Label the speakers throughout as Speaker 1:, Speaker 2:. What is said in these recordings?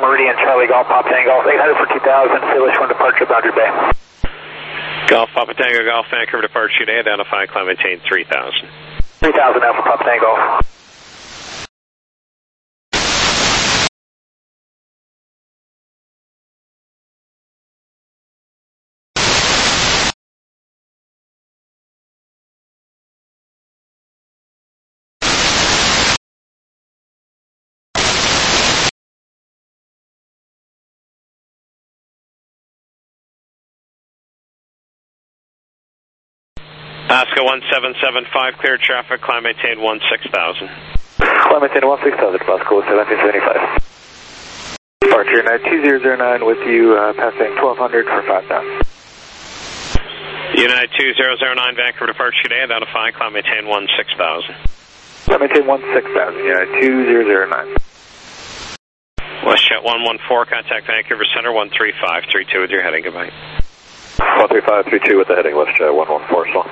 Speaker 1: Meridian, Charlie Golf, Papa Tango, 800 for 2000, Phillies 1 departure, Boundary Bay.
Speaker 2: Golf, Papa Tango, Golf, Vancouver departure today, identify, climb, maintain 3000.
Speaker 1: 3000 now for Papa Tango.
Speaker 2: Oscar 1775, clear traffic, climb, maintain 16,000.
Speaker 1: Climb, maintain 16,000, Oscar 1775. Departure United 2009 with you, passing 1200 for 5,000.
Speaker 2: United 2009, Vancouver departure today, identify, climb, maintain 16,000.
Speaker 1: Climb, maintain 16,000, United 2009.
Speaker 2: WestJet 114, contact Vancouver Center 13532 with your heading, goodbye.
Speaker 1: 13532 with the heading, WestJet 114, so.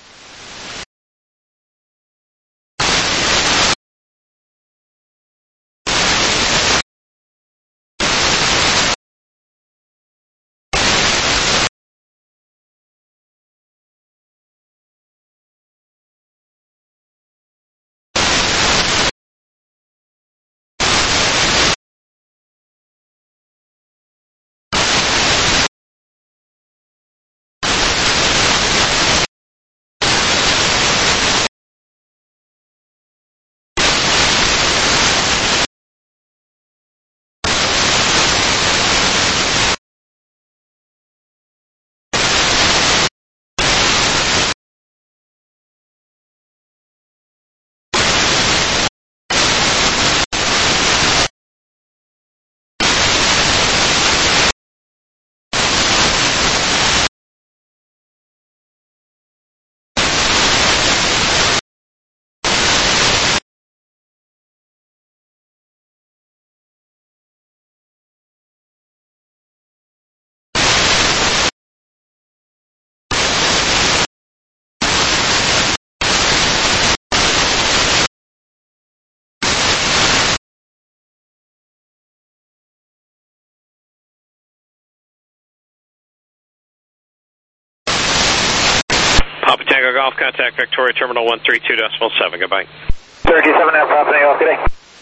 Speaker 2: Papa Tango Golf, contact Victoria Terminal 132.7, goodbye.
Speaker 1: 37 now, Papa Tango, good day.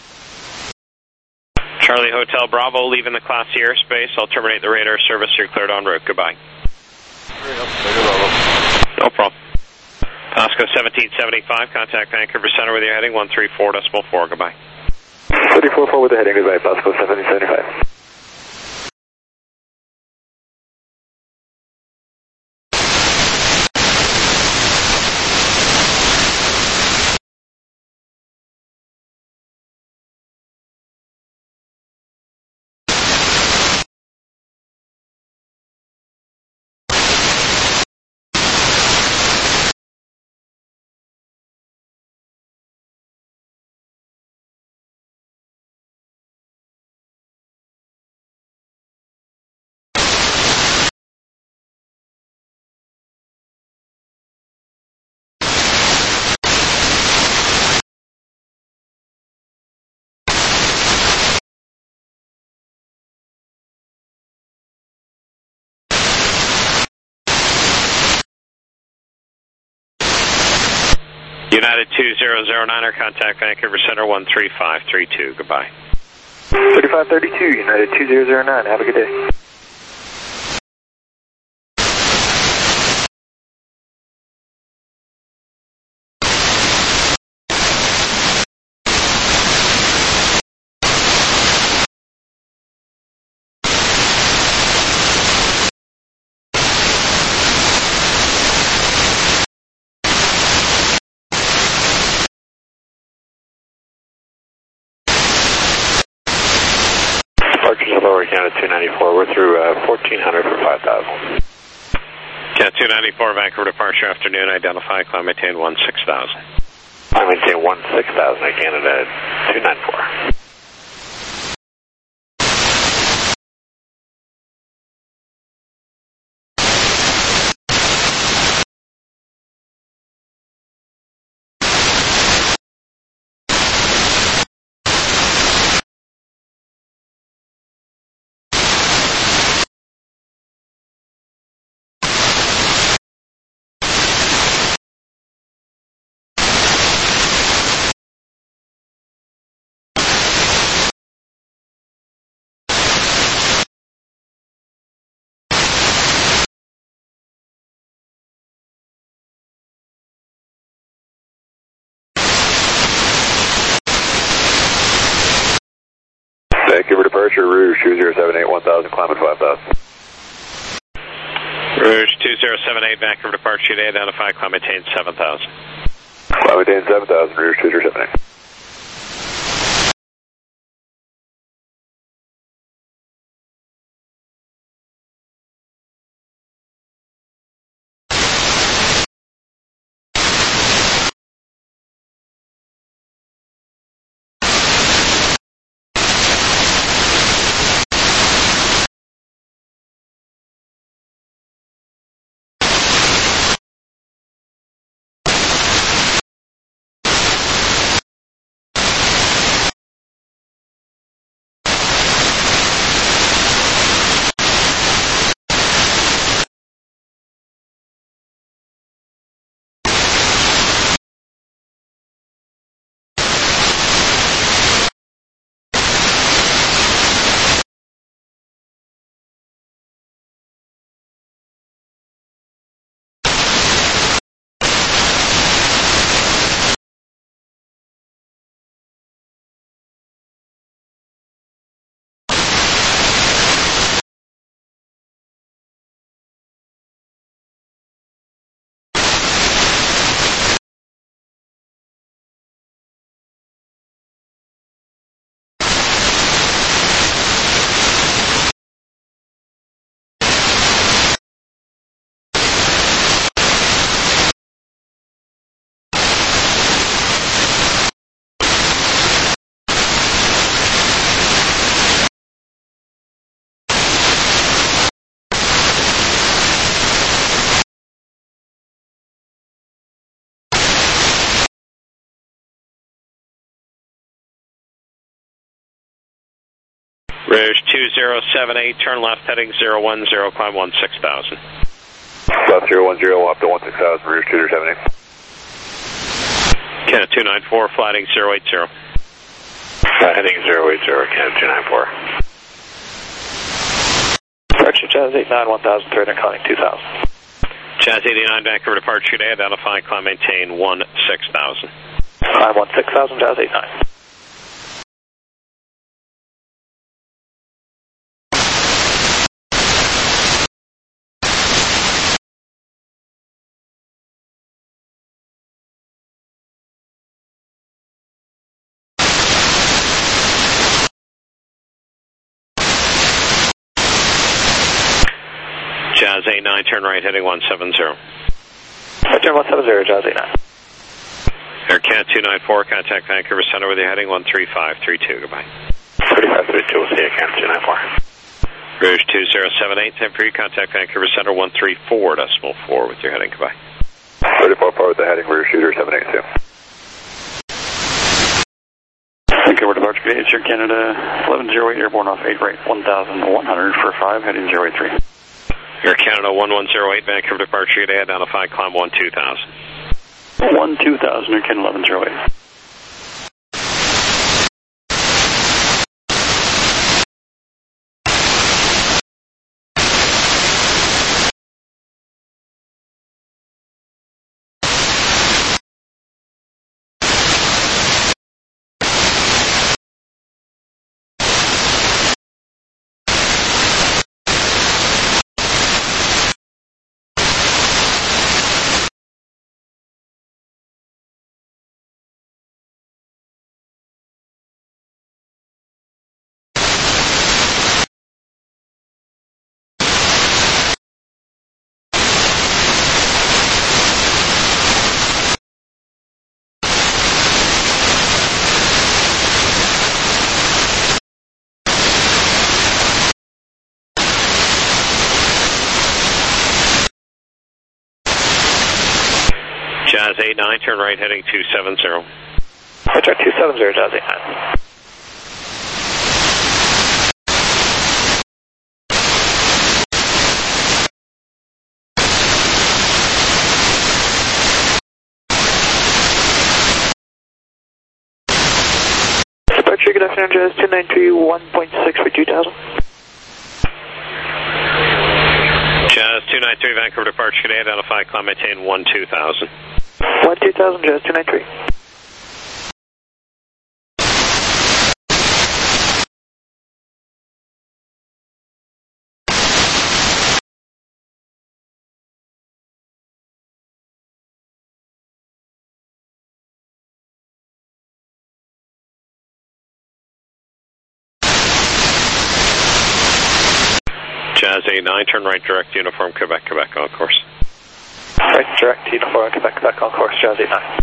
Speaker 2: Charlie Hotel Bravo, leaving the Classy airspace. I'll terminate the radar service. You're cleared en route. Goodbye. No problem. Oscar 1775, contact Vancouver Center with your heading 134.4, goodbye.
Speaker 1: 34.4 with the heading, goodbye, Oscar 1775.
Speaker 2: United 2009er, contact Vancouver Center 13532, goodbye.
Speaker 1: 3532, United 2009, have a good day.
Speaker 3: Lower Canada 294, we're through 1400 for 5,000.
Speaker 2: Cat 294, Vancouver departure afternoon, identify, climb, maintain 16,000.
Speaker 3: Climb, maintain 16,000 at Canada 294. departure, Rouge 2078, 1000, climb at 5000.
Speaker 2: Rouge 2078, Vancouver departure today, identify, climb maintain 7000.
Speaker 3: Climb maintain 7000, Rouge 2078.
Speaker 2: Rouge 2078, turn left heading 010, climb 16,000.
Speaker 3: Left 010, up to 16,000, Rouge 2078.
Speaker 2: Canada 294, flighting 080.
Speaker 3: Heading 080, Canada 294.
Speaker 1: Departure Jazz 89, 1300, calling 2000.
Speaker 2: Jazz 89, Vancouver departure today, identify, climb maintain 16,000.
Speaker 1: Climb 16,000, Jazz 89.
Speaker 2: Jazz 89, turn right heading 170.
Speaker 1: Turn 170, Jazz 89.
Speaker 2: Air Canada 294, contact Vancouver Center with your heading 13532, goodbye.
Speaker 3: 3532, we'll see you, Canada 294.
Speaker 2: Rouge 2078, time for you, contact Vancouver Center 134.4 with your heading, goodbye.
Speaker 3: 34.4 with the heading, Rouge shooter 782.
Speaker 4: Vancouver departure gauge, Air Canada 1108, airborne off 8 right 1100 for 5, heading 083.
Speaker 2: Air Canada 1108, Vancouver departure today, identify, climb 12,000.
Speaker 4: 12,000, Air Canada 1108.
Speaker 2: Jazz 89, turn right heading 270.
Speaker 1: Turn 270, Jazz 89. Departure, good afternoon, Jazz 293, 1.6 for 2000.
Speaker 2: Jazz 293, Vancouver departure today, identify, climb maintain 12,000.
Speaker 1: 12,000, Jazz 293.
Speaker 2: Jazz 89, turn right direct uniform Quebec, Quebec on course.
Speaker 1: Right direct uniform Quebec, Quebec on course, Jazz 89.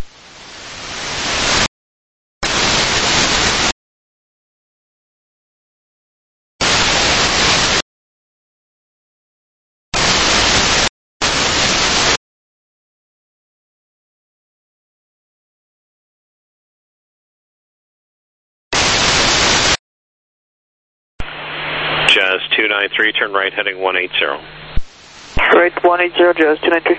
Speaker 2: Jazz 293, turn right heading 180.
Speaker 1: Right 180, Jazz 293.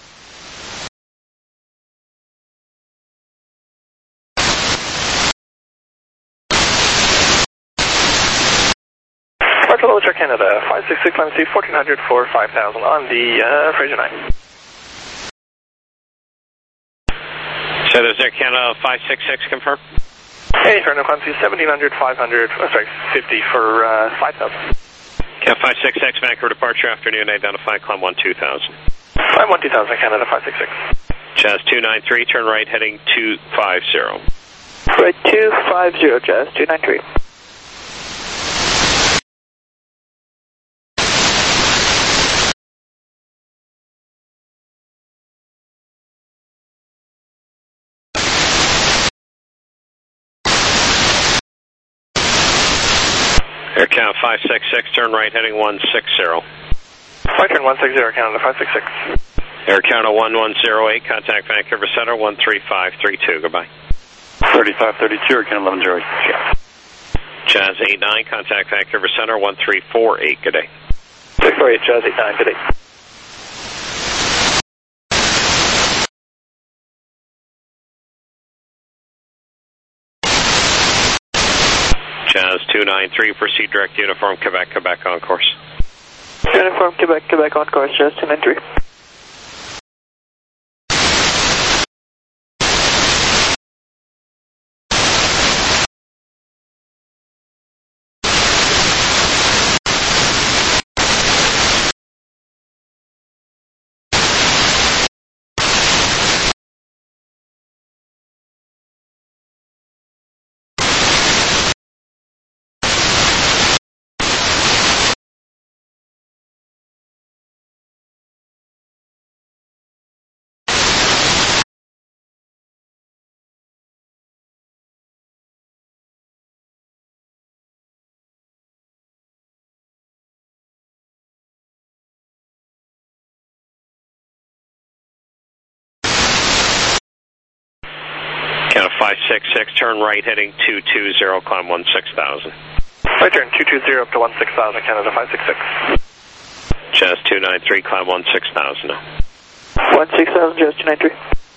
Speaker 1: Ultra Canada, 566 MC 1400 for 5000 on the Fraser 9.
Speaker 2: So there's Air Canada 566 confirm?
Speaker 1: Hey, turn Clancy 1700, 500, sorry, 50 for 5000.
Speaker 2: Cat 566, Vancouver departure, afternoon, identify, climb 12000.
Speaker 1: Climb 12000, Canada 566.
Speaker 2: Jazz 293, turn right heading 250.
Speaker 1: Right 250, Jazz 293.
Speaker 2: Air Canada 566, turn right heading 160.
Speaker 1: Right turn 160, Canada 566.
Speaker 2: Air Canada 1108, contact Vancouver Center 13532, goodbye.
Speaker 4: 3532, Air Canada 1108.
Speaker 2: Jazz 89, contact Vancouver Center 1348, good day.
Speaker 1: 648, Jazz 89, good day.
Speaker 2: Jazz 293, proceed direct uniform Quebec, Quebec on course.
Speaker 1: Uniform Quebec, Quebec on course, Jazz 293.
Speaker 2: Canada 566, turn right heading 220, climb 16000.
Speaker 1: Right turn 220 up to 16000, Canada 566.
Speaker 2: Jazz 293, climb 16000 now.
Speaker 1: 16000, Jazz 293.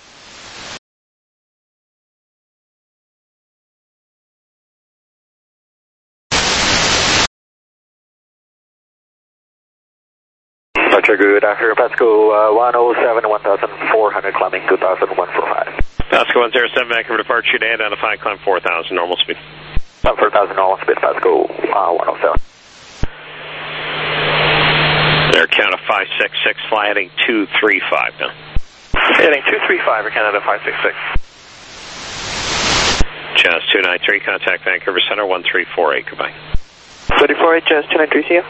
Speaker 1: Roger, good afternoon, Pasco 107, 1400, climbing 2145.
Speaker 2: Pasco 107, Vancouver departure today, identify, climb 4000, normal speed.
Speaker 1: 4000, normal speed, Pasco 107.
Speaker 2: Air Canada 566, fly heading 235 now.
Speaker 1: Heading 235, Air Canada 566.
Speaker 2: Jazz 293, contact Vancouver Center 1348, goodbye.
Speaker 1: 348, Jazz 293, see you.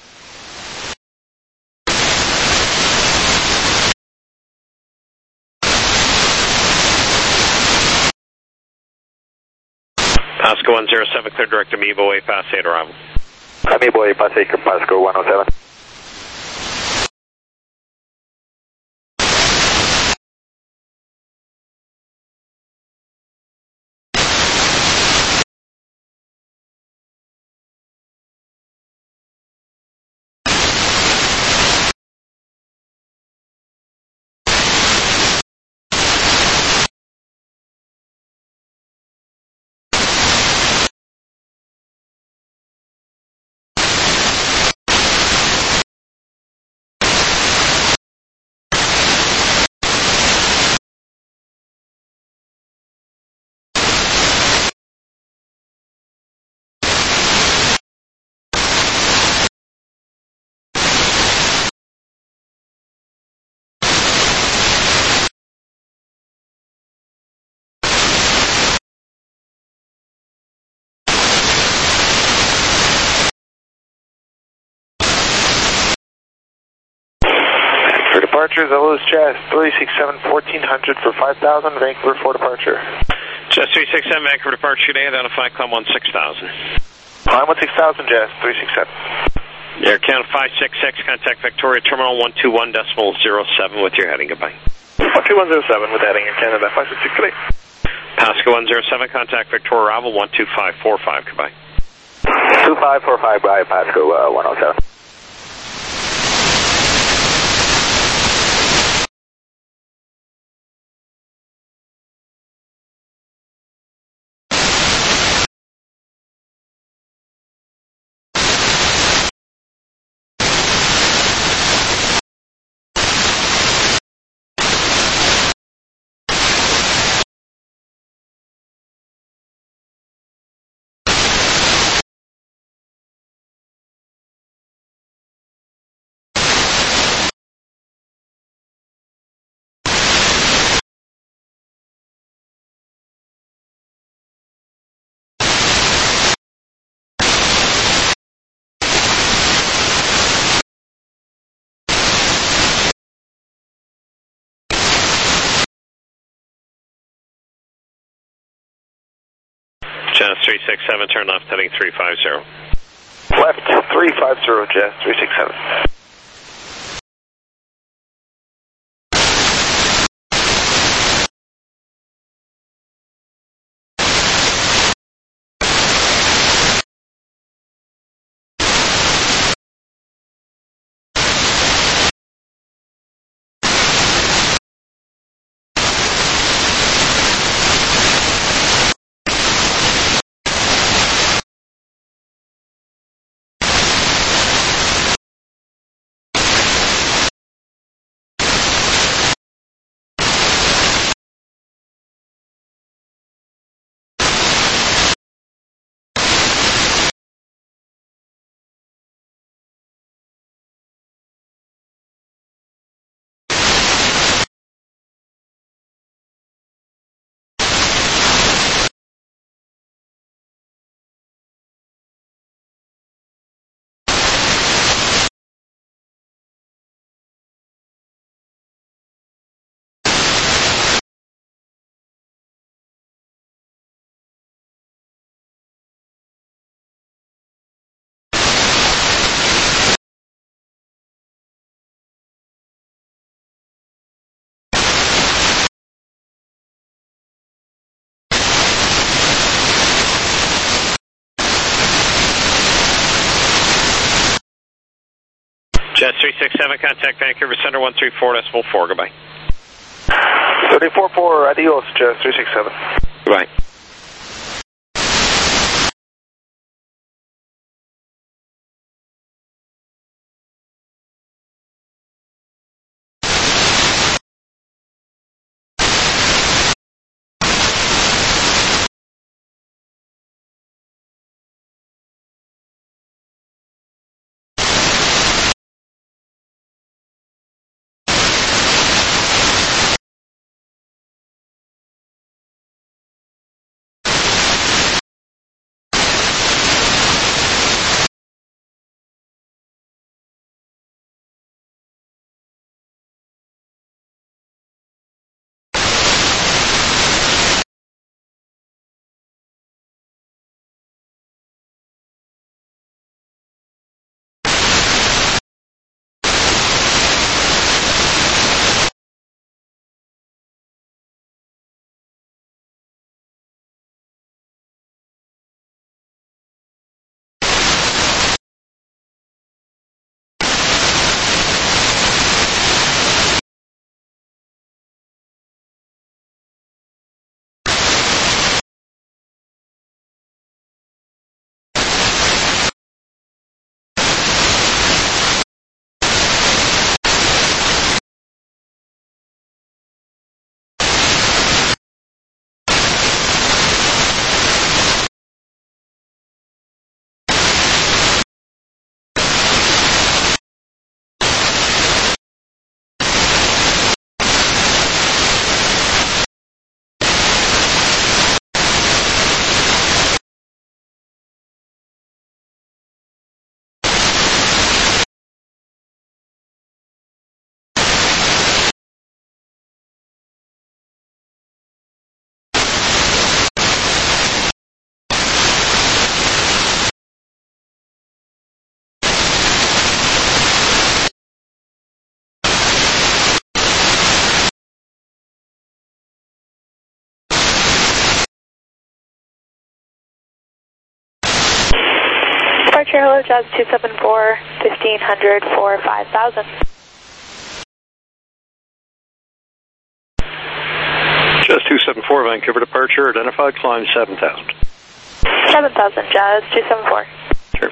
Speaker 2: Pasco 107, clear direct Amoeba Way, pass 8 arrival.
Speaker 1: Amoeba Way, pass 8, Pasco 107. departures, LO's Jazz 367 1400 for 5,000, Vancouver for departure.
Speaker 2: Jazz 367, Vancouver departure today, identify climb 16,000.
Speaker 1: Climb 16,000, Jazz 367.
Speaker 2: Air Canada 566, contact Victoria Terminal 121.07 with your heading, goodbye.
Speaker 1: 12107 with heading Air Canada 566 today.
Speaker 2: Pasco 107, contact Victoria Arrival 12545, goodbye.
Speaker 1: 2545 by Pasco 107.
Speaker 2: Jazz 367, turn left, heading 350.
Speaker 1: Left 350, Jazz 367.
Speaker 2: Jazz 367, contact Vancouver Center 134.4, goodbye.
Speaker 1: 34-4, adios, Jazz 367.
Speaker 2: Goodbye.
Speaker 5: departure, hello, Jazz 274, 1500 for 5000.
Speaker 4: Jazz 274, Vancouver departure, identified, climb 7000.
Speaker 5: 7000, Jazz 274.
Speaker 4: Sure.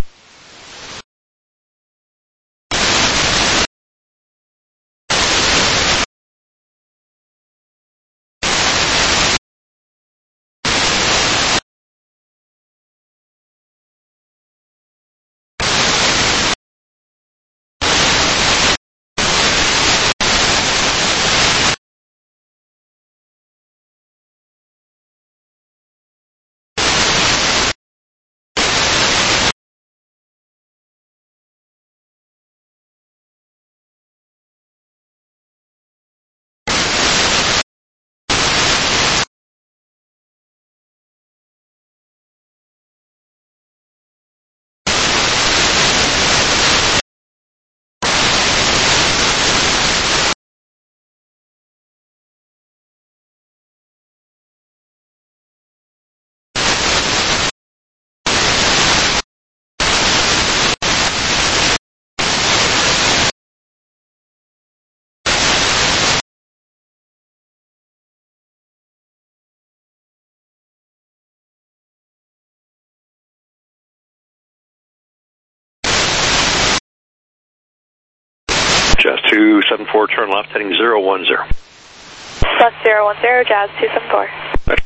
Speaker 4: Jazz 274, turn left, heading 010.
Speaker 5: Plus 010, Jazz 274.
Speaker 4: Right.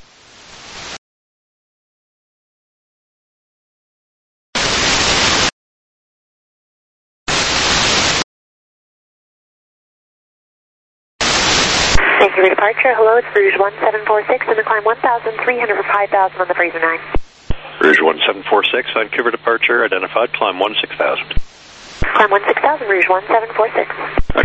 Speaker 6: Thank you for departure. Hello, it's Rouge 1746 and the climb 1300 for 5000 on the Fraser 9.
Speaker 4: Rouge 1746, Vancouver departure, identified, climb 16,000.
Speaker 6: Climb 16,000, Rouge 1746.
Speaker 4: Right.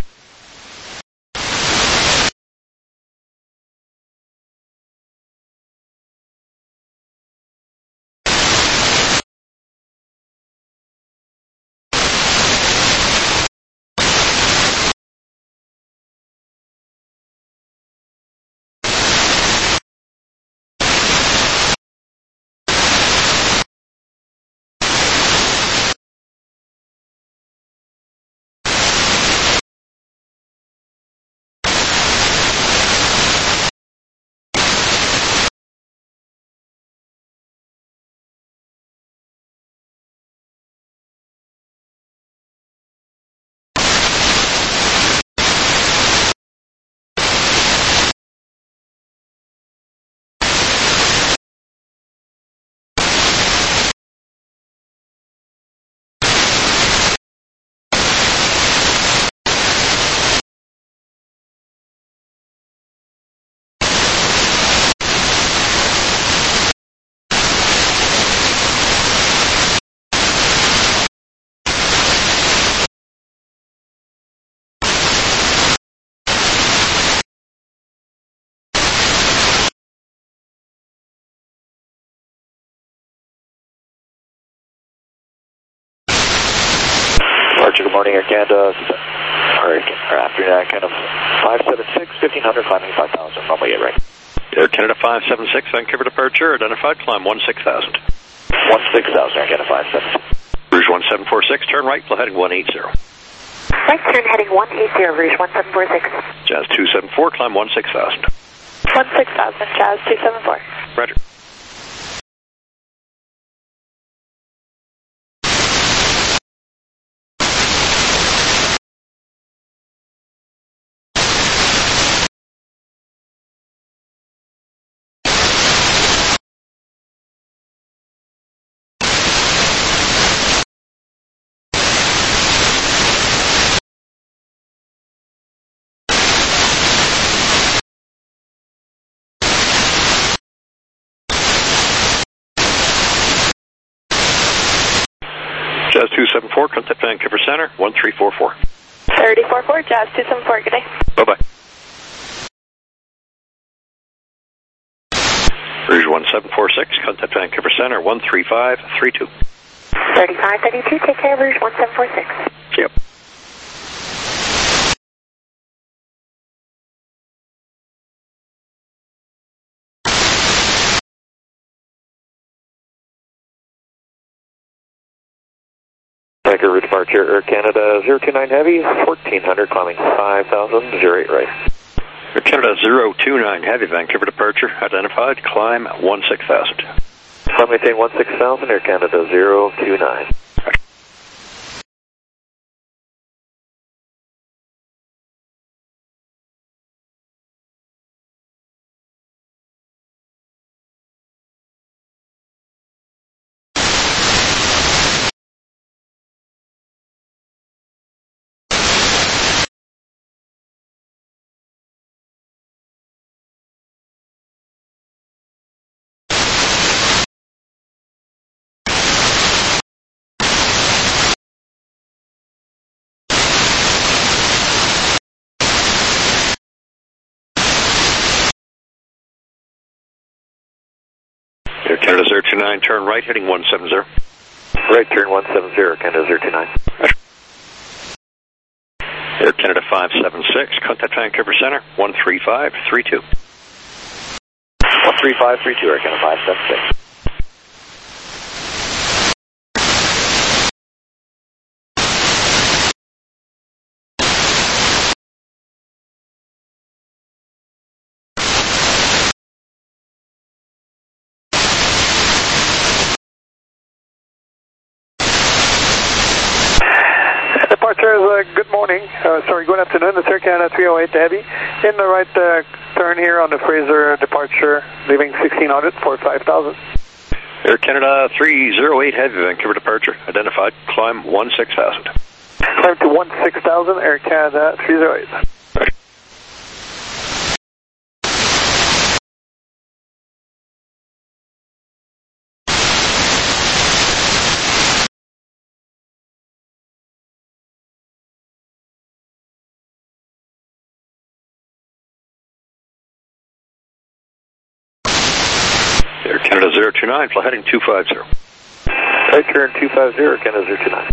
Speaker 1: Departure, good morning, Air Canada, or afternoon, Air Canada 576, 1500, climbing 5000, runway 8 right.
Speaker 4: Air Canada 576, Vancouver departure, identified, climb 16,000.
Speaker 1: 16,000, Air Canada 576.
Speaker 4: Rouge 1746, turn right, heading 180.
Speaker 6: Right turn heading 180, Rouge 1746.
Speaker 4: Jazz 274, climb 16,000.
Speaker 5: 16,000, Jazz 274.
Speaker 4: Roger. Jazz 274, contact Vancouver Center, 1344.
Speaker 5: 3044, Jazz 274, good day.
Speaker 4: Bye-bye. Rouge 1746, contact Vancouver Center, 13532.
Speaker 6: 3532, take care, Rouge 1746.
Speaker 4: Yep.
Speaker 1: Departure Air Canada 029 Heavy, 1400, climbing 5000, 08 right.
Speaker 4: Air Canada 029 Heavy, Vancouver departure, identified, climb 16,000.
Speaker 1: Climb maintain 16,000, Air Canada 029.
Speaker 4: Air Canada 029, turn right, heading 170.
Speaker 1: Right, turn 170, Air Canada 029.
Speaker 4: Air Canada 576, contact Vancouver Center, 13532.
Speaker 1: 13532, Air Canada 576.
Speaker 7: Departures, good morning. Good afternoon. It's Air Canada 308 Heavy. In the right turn here on the Fraser departure, leaving 1600 for 5000.
Speaker 4: Air Canada 308 Heavy, Vancouver departure, identified, climb 16,000.
Speaker 7: Climb to 16,000, Air Canada 308.
Speaker 4: Air Canada 029, fly heading 250.
Speaker 1: Right, turn 250, Air Canada 029.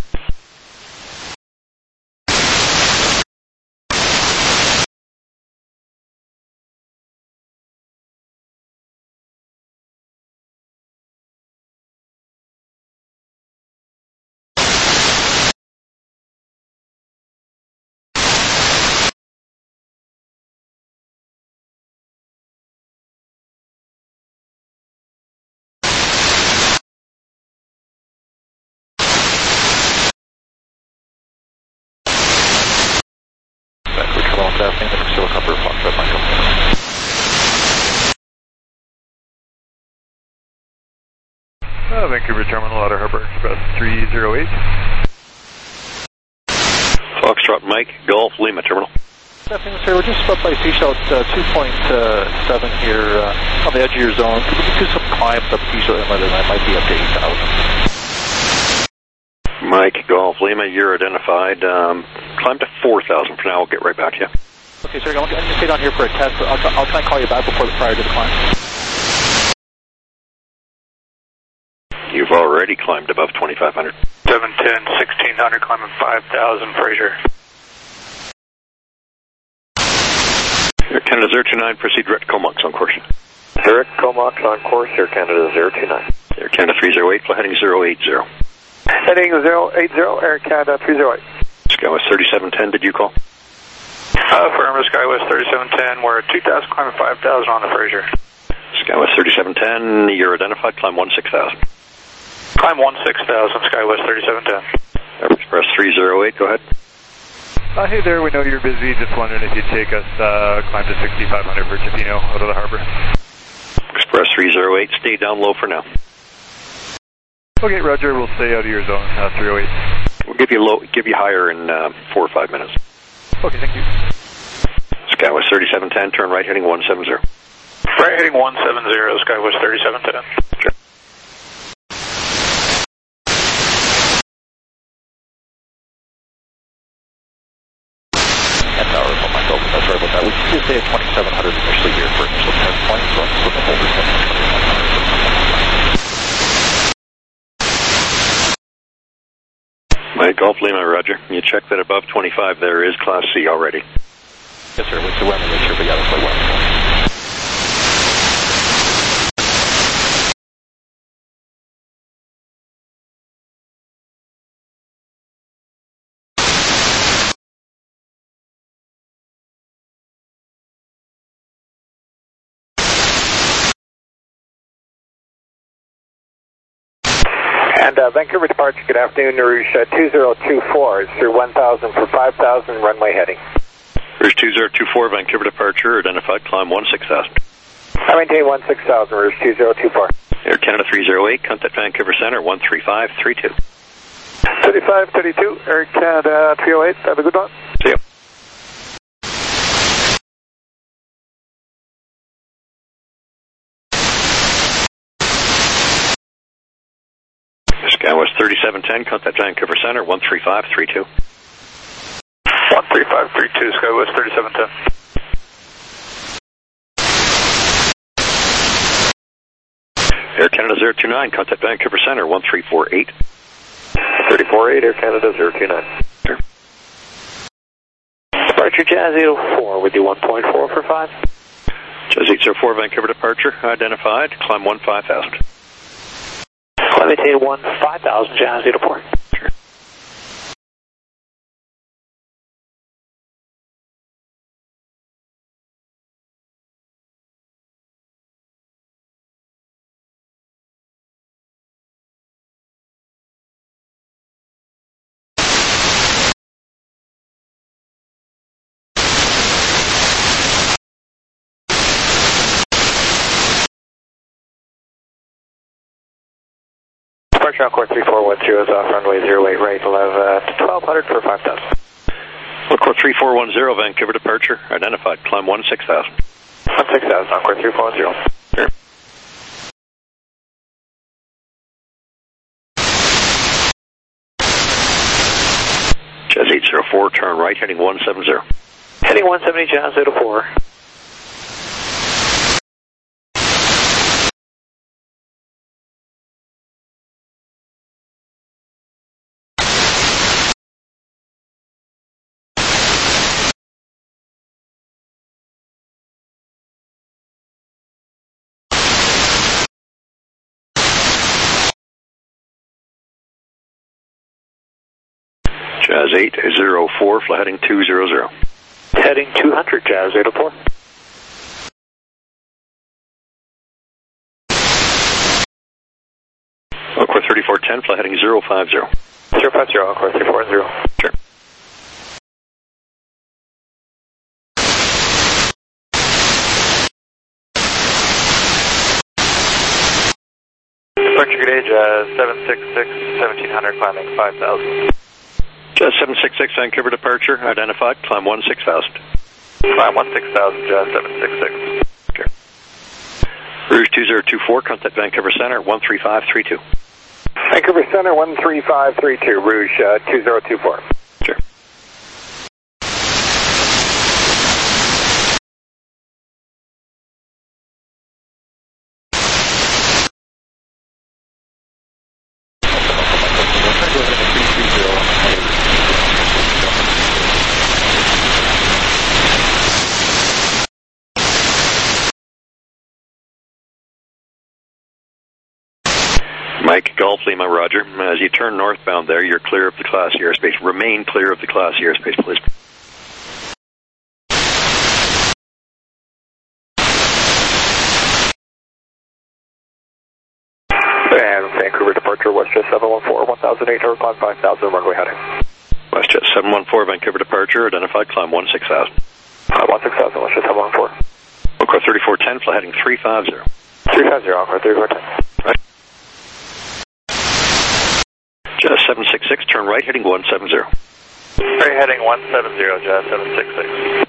Speaker 7: Vancouver Terminal, Outer Harbor Express 308.
Speaker 4: Foxtrot Mike, Golf, Lima Terminal.
Speaker 8: Nothing, sir. We're just up by Seashell at 2.7 here on the edge of your zone. Could we do some climbs up Seashell Inlet, and I might be up to 8,000.
Speaker 4: Mike, Golf, Lima, you're identified. Climb to 4,000 for now. I'll get right back to you.
Speaker 8: Okay, sir. I'm going to stay down here for a test. I'll try and call you back prior to the climb.
Speaker 4: You've already climbed above 2,500.
Speaker 3: 710, 1,600, climbing 5,000, Fraser.
Speaker 4: Air Canada 029, proceed direct to Comox on course.
Speaker 1: Direct Comox on course, Air Canada 029.
Speaker 4: Air Canada 308, fly heading 080.
Speaker 7: Heading 080, Air Canada 308.
Speaker 4: Skywest 3710, did you call?
Speaker 3: Affirmative, Skywest 3710, we're at 2,000, climbing 5,000 on the Fraser.
Speaker 4: Skywest 3710, you're identified, climb 16,000.
Speaker 3: Climb 16,000, Skywest 3710.
Speaker 4: Air Express 308, go ahead.
Speaker 7: Hey there, we know you're busy. Just wondering if you'd take us climb to 6,500 for Tofino out of the harbor.
Speaker 4: Express 308, stay down low for now.
Speaker 7: Okay, Roger, we'll stay out of your zone, 308.
Speaker 4: We'll give you higher in 4 or 5 minutes.
Speaker 7: Okay, thank you.
Speaker 4: Skywest 3710, turn right heading 170.
Speaker 3: Right heading 170, Skywest 3710.
Speaker 4: Sure.
Speaker 8: Sorry about that. We can stay at 2,700 initially here for initial test points, so I'm just looking over 2,700.
Speaker 4: Mike, Golf Lima, Roger. You check that above 25 there is Class C already.
Speaker 8: Yes, sir. We're running this here, but yeah, that's what I want.
Speaker 7: Canada, Vancouver departure, good afternoon, Rouge 2024 is through 1000 for 5000, runway heading.
Speaker 4: Rouge 2024, Vancouver departure, identified, climb 16,000.
Speaker 7: I maintain 16,000, Rouge 2024.
Speaker 4: Air Canada 308, contact Vancouver Center, 13532.
Speaker 7: 3532, Air Canada 308, have a good one.
Speaker 4: See you. Skywest 3710, contact Vancouver Center, 13532.
Speaker 3: 13532, Skywest 3710.
Speaker 4: Air Canada 029, contact Vancouver Center, 1348.
Speaker 7: 348, Air Canada 029.
Speaker 4: Sure.
Speaker 7: Departure Jazz 804 with you 1.4 for 5.
Speaker 4: Jazz 804, Vancouver departure, identified, climb 15,000.
Speaker 7: I maintain 5000, Jazz 804.
Speaker 4: Sure.
Speaker 7: Departure Encore 3410 is off runway 08 right, 1200 for 5000.
Speaker 4: Encore 3410, Vancouver departure, identified, climb 16,000.
Speaker 7: 16,000, Encore 3410.
Speaker 4: Sure. Jazz 804, turn right, heading 170.
Speaker 7: Heading 170, Jazz 804.
Speaker 4: Jazz 804, fly heading 200.
Speaker 7: Heading 200, Jazz 804.
Speaker 4: Encore 3410, fly heading 050.
Speaker 7: 050, Encore 3410.
Speaker 4: Sure.
Speaker 3: Departure good age, 766, 1700, climbing 5000.
Speaker 4: Jazz 766, Vancouver departure, identified, climb 16,000.
Speaker 3: Climb 16,000, Jazz 766.
Speaker 4: Sure. Rouge 2024, contact Vancouver Center, 13532.
Speaker 7: Vancouver Center 13532, Rouge 2024.
Speaker 4: Sure. Mike, Golf Lima, Roger. As you turn northbound there, you're clear of the class airspace. Remain clear of the class airspace, please.
Speaker 7: And Vancouver departure, WestJet 714, 1800, climb 5000, runway heading.
Speaker 4: WestJet 714, Vancouver departure, identified, climb 16,000.
Speaker 7: 16,000, WestJet 714.
Speaker 4: Encore 3410, fly heading 350.
Speaker 7: 350, Encore 3410.
Speaker 4: Right. Jazz 766, turn right, heading 170.
Speaker 3: Right, heading 170, Jazz 766.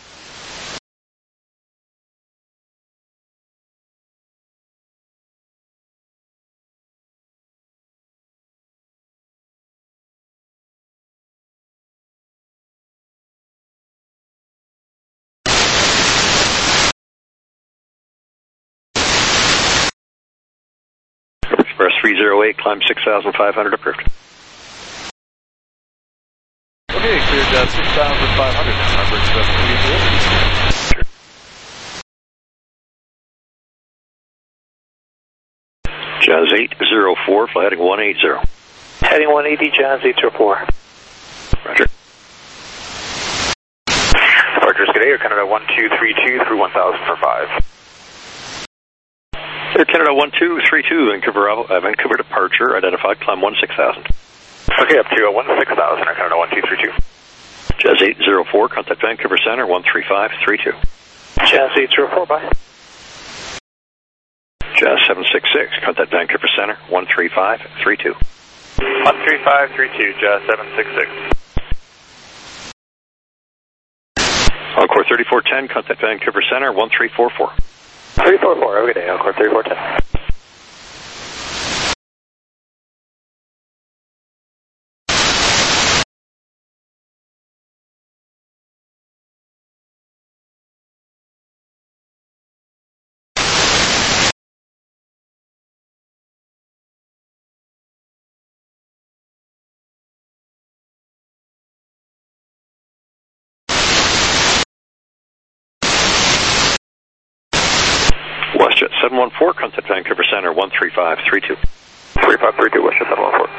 Speaker 4: Express 308, climb 6,500, approved.
Speaker 8: Okay, clear Jazz 6,500. Number Express 308.
Speaker 4: Jazz 804, fly heading 180.
Speaker 7: Heading 180, Jazz 804.
Speaker 4: Roger.
Speaker 3: Departures good day, Air Canada 1232 through 1000 for 5.
Speaker 4: Air Canada 1232, Vancouver departure, identified, climb 16,000.
Speaker 3: Okay, up to 16,000, Air Canada 1232.
Speaker 4: Jazz 804, contact Vancouver Center, 13532.
Speaker 3: Jazz 804, bye.
Speaker 4: Jazz 766, contact Vancouver Center, 13532.
Speaker 3: 13532, Jazz 766.
Speaker 4: Encore 3410, contact Vancouver Center, 1344.
Speaker 3: 344, have a good day, Encore 3410.
Speaker 4: WestJet 714, contact Vancouver Center, 13532.
Speaker 3: 3532, WestJet 714.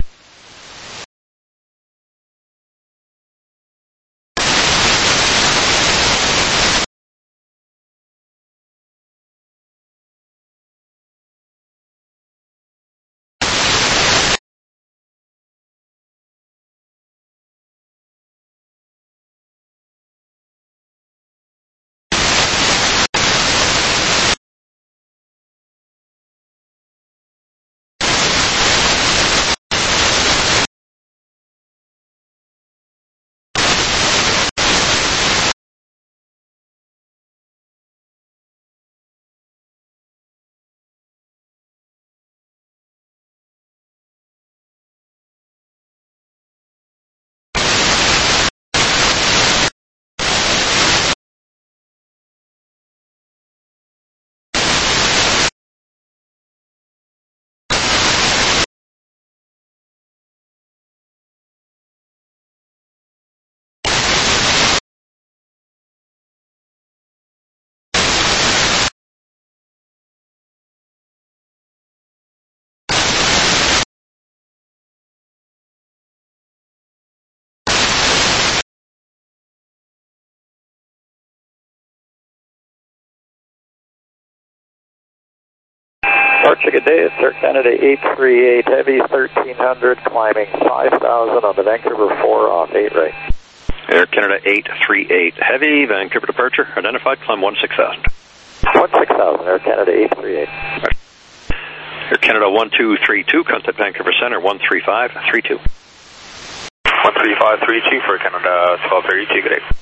Speaker 9: Departure, good day. It's Air Canada 838 Heavy, 1300, climbing 5,000 on the Vancouver 4 off 8 right.
Speaker 4: Air Canada 838 Heavy, Vancouver departure, identified, climb 16,000.
Speaker 9: 16,000, Air Canada 838.
Speaker 4: Air Canada 1232, contact Vancouver Center, 13532.
Speaker 3: 13532 for Canada 1232, good day.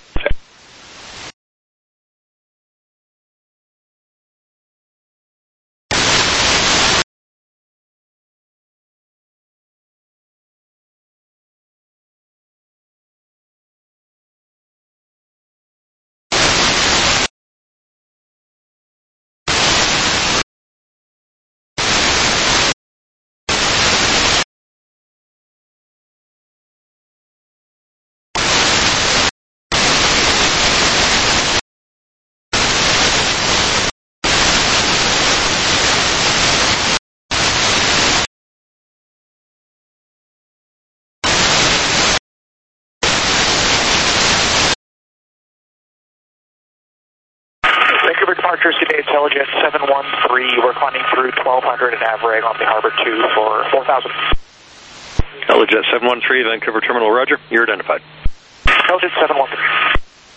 Speaker 10: Departures today, Intelligence 713. We're climbing through 1200 and Avreg on the Harbor 2 for 4,000.
Speaker 4: Intelligence 713, Vancouver Terminal, roger. You're identified.
Speaker 10: Intelligence 713.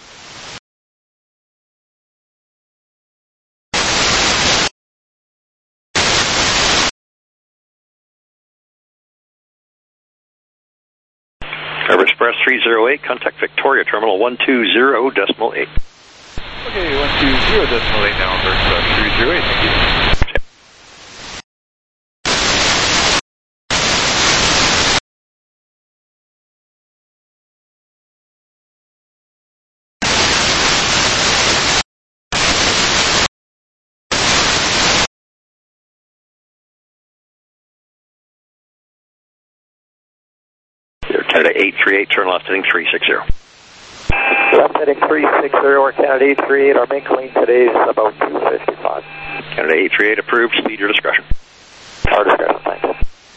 Speaker 4: Harbor Express 308, contact Victoria Terminal 120.8.
Speaker 8: Okay, 120.8 now, Harbor Express 308, thank you.
Speaker 4: Canada 838, turn left heading 360.
Speaker 9: Left heading 360, or Canada 838. Our main clean today is about 255.
Speaker 4: Canada 838 approved, speed your discretion.
Speaker 9: Our discretion, thanks.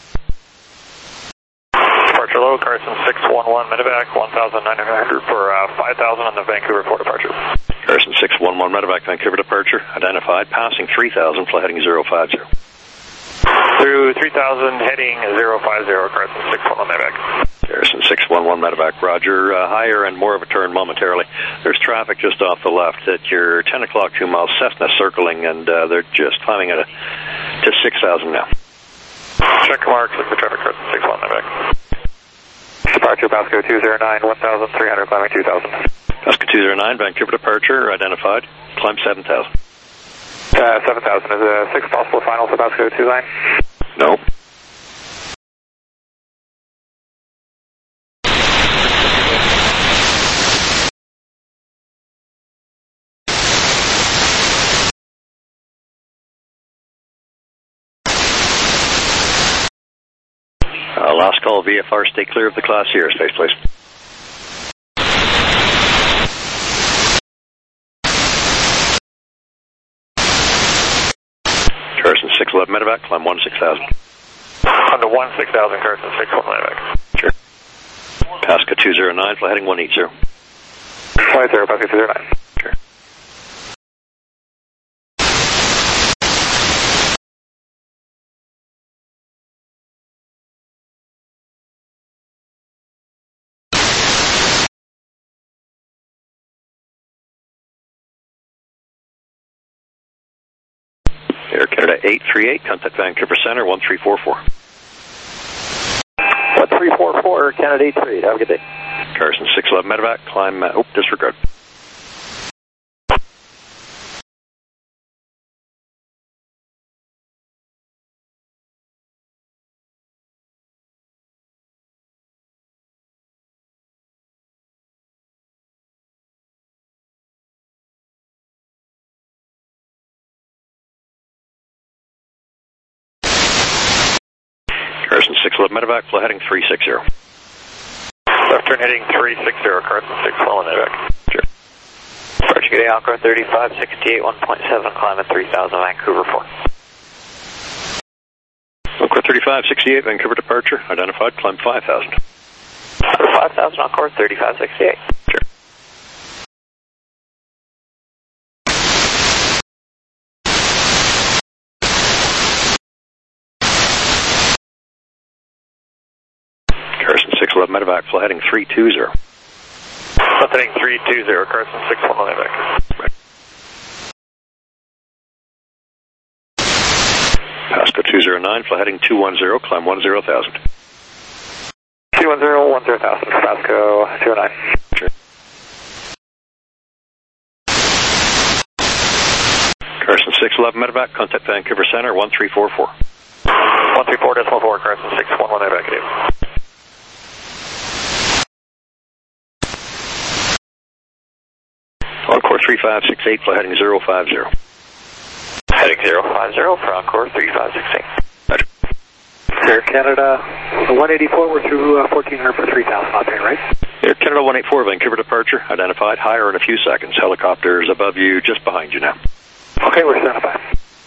Speaker 3: Departure low, Carson 611, medevac 1,900 for 5,000 on the Vancouver 4 departure.
Speaker 4: Carson 611, 611 medevac, Vancouver departure, identified, passing 3000, flight heading 050.
Speaker 3: Through 3000, heading 050, Carson 611 medevac.
Speaker 4: Garrison 611 medevac, roger. Higher and more of a turn momentarily. There's traffic just off the left at your 10 o'clock 2 miles, Cessna circling, and they're just climbing to 6,000 now.
Speaker 3: Check marks with the traffic, Carson 611 medevac.
Speaker 9: Departure Pasco 209, 1,300, climbing 2,000.
Speaker 4: Pasco 209, Vancouver departure, identified, climb 7,000.
Speaker 9: 7,000, is 6 possible final for Pasco 29?
Speaker 4: No. Last call, VFR, stay clear of the Class C airspace, please. Carson 611 medevac, climb 16,000.
Speaker 3: On to 16,000, Carson 611 medevac.
Speaker 4: Sure. Pasco 209, flight heading 180.
Speaker 9: 180, Pasco 209.
Speaker 4: Sure. Air Canada 838, contact Vancouver Center 1344.
Speaker 9: 1344, Canada 838, have a good day.
Speaker 4: Carson 611 medevac, climb, disregard. Carson 611 medevac, flight heading 360.
Speaker 3: Left turn heading 360, Carson 611 medevac.
Speaker 4: Sure.
Speaker 9: Departure good day, Encore 3568, 1.7, climb at 3,000, Vancouver 4.
Speaker 4: Encore 3568, Vancouver departure, identified, climb 5,000.
Speaker 9: 5,000, Encore 3568.
Speaker 4: Sure. Carson 611 medevac, flight heading 320.
Speaker 3: Left heading 320, Carson 611 medevac.
Speaker 4: Right. Pasco 209, flight heading 210, climb 10,000.
Speaker 9: 210, 10,000, Pasco 209.
Speaker 4: Sure. Carson 611 medevac, contact Vancouver Center 1344.
Speaker 3: 134.4, Carson 611 medevac.
Speaker 4: Encore 3568, flight heading 050.
Speaker 9: Heading 050 for Encore 3568.
Speaker 4: Roger.
Speaker 7: Air Canada 184, we're through 1400 for 3,000 out there, right?
Speaker 4: Air Canada 184, Vancouver departure, identified, higher in a few seconds. Helicopters above you, just behind you now.
Speaker 7: Okay, we're identified.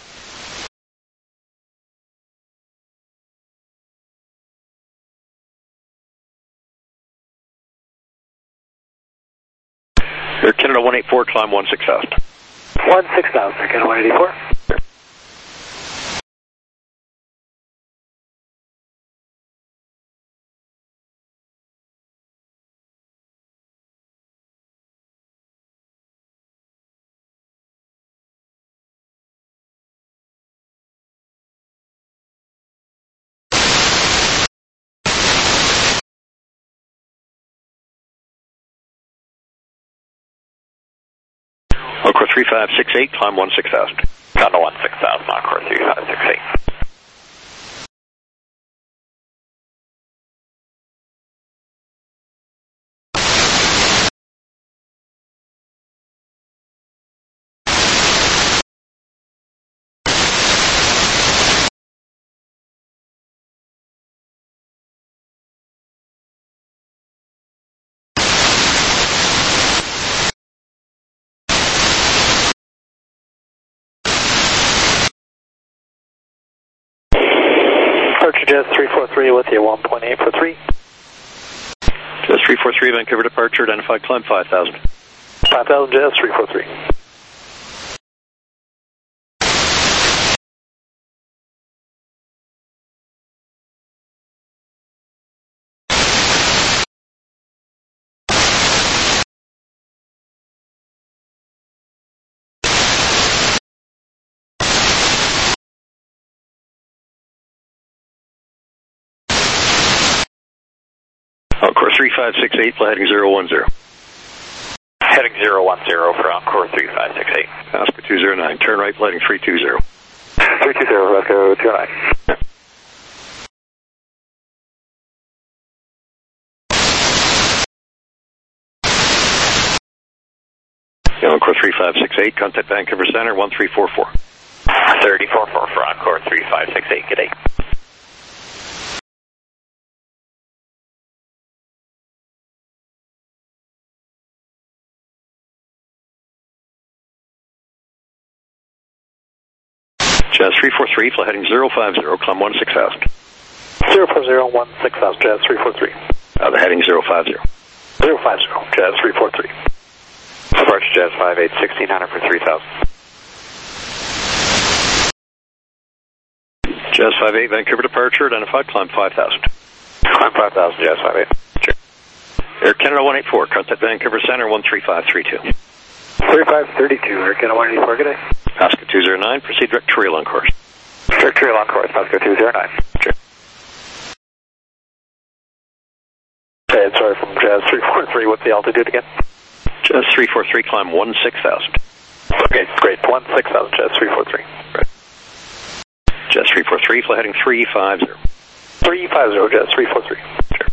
Speaker 4: Air Canada 184, climb 16,000.
Speaker 7: 16,000, Air Canada 184.
Speaker 4: Encore 3568, climb 16,000.
Speaker 9: Down to 16,000, Encore 3568.
Speaker 7: Jets 343 with you, 1.8 for 3.
Speaker 4: Jets 343, Vancouver departure, identified, climb 5,000.
Speaker 7: 5,000 Jets 343.
Speaker 4: Encore 3568, flight heading 010.
Speaker 9: Heading 010 for Encore 3568.
Speaker 4: Oscar 209, turn right, flight heading 320.
Speaker 9: 320, let's go 29.
Speaker 4: Encore 3568, contact Vancouver Center, 1344.
Speaker 9: 3044 for Encore 3568, good day.
Speaker 4: Jazz 343, flight heading 050, climb 16000.
Speaker 9: 040-16,000, Jazz 343.
Speaker 4: The heading 050.
Speaker 9: 050, Jazz 343. Departure Jazz 58, 1600 for 3000.
Speaker 4: Jazz 58, Vancouver departure, identified, climb 5000.
Speaker 9: Climb 5000, Jazz 58.
Speaker 4: Air Canada 184, contact Vancouver Center, 13532.
Speaker 9: 3532, Air Canada 184, good day.
Speaker 4: Oscar 209, proceed direct to rail on course.
Speaker 9: Direct to rail on course, Oscar 209.
Speaker 4: Sure.
Speaker 9: Okay, sorry, from Jazz 343, what's the altitude again?
Speaker 4: Jazz 343, climb 16,000.
Speaker 9: Okay, great, 16,000, Jazz 343.
Speaker 4: Right. Jazz 343, flight heading 350.
Speaker 9: 350, Jazz 343.
Speaker 4: Sure.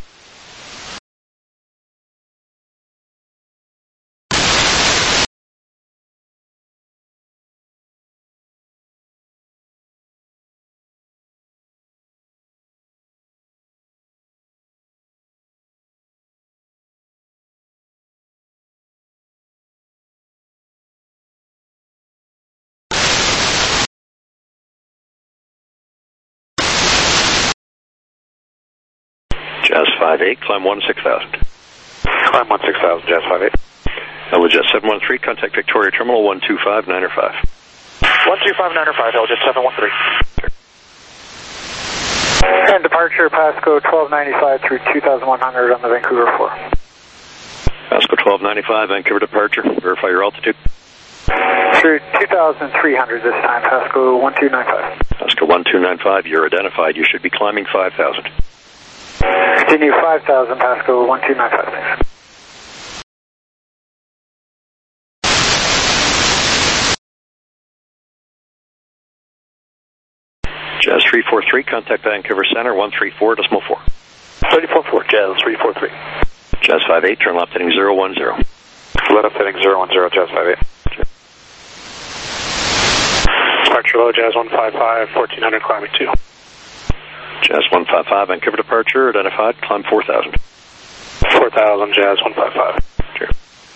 Speaker 4: Jazz 58, climb 16,000.
Speaker 9: Climb 16,000, Jazz 58.
Speaker 4: LJet 713, contact Victoria Terminal 125-905.
Speaker 10: 125-905, LJet 713.
Speaker 7: And departure, Pasco 1295 through 2100 on the Vancouver 4.
Speaker 4: Pasco 1295, Vancouver departure, verify your altitude.
Speaker 7: Through 2300 this time, Pasco 1295.
Speaker 4: Pasco 1295, you're identified, you should be climbing 5,000.
Speaker 7: Continue 5000, Pasco 1295.
Speaker 4: Jazz 343, contact Vancouver Center, 134.4.
Speaker 9: 344, Jazz 343.
Speaker 4: Jazz 58, turn left heading 010.
Speaker 9: Let up heading 010, Jazz 58.
Speaker 3: Departure low, Jazz 155, 1400, climbing 2.
Speaker 4: Jazz 155, Vancouver departure, identified, climb 4,000.
Speaker 3: 4000, Jazz 155.
Speaker 4: Sure.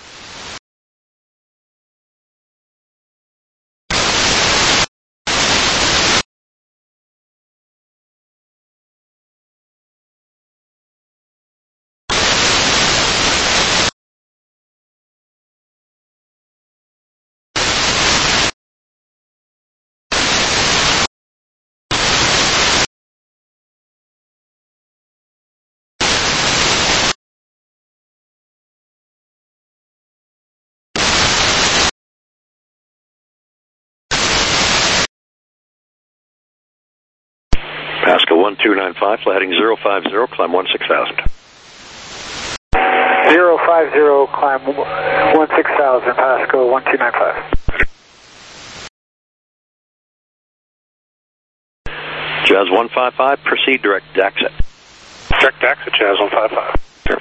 Speaker 4: Pasco 1295, flight heading 050, climb 16,000.
Speaker 7: 050, climb 16,000, Pasco 1295.
Speaker 4: Jazz 155, proceed direct exit.
Speaker 3: Direct exit, Jazz 155.
Speaker 4: Sure.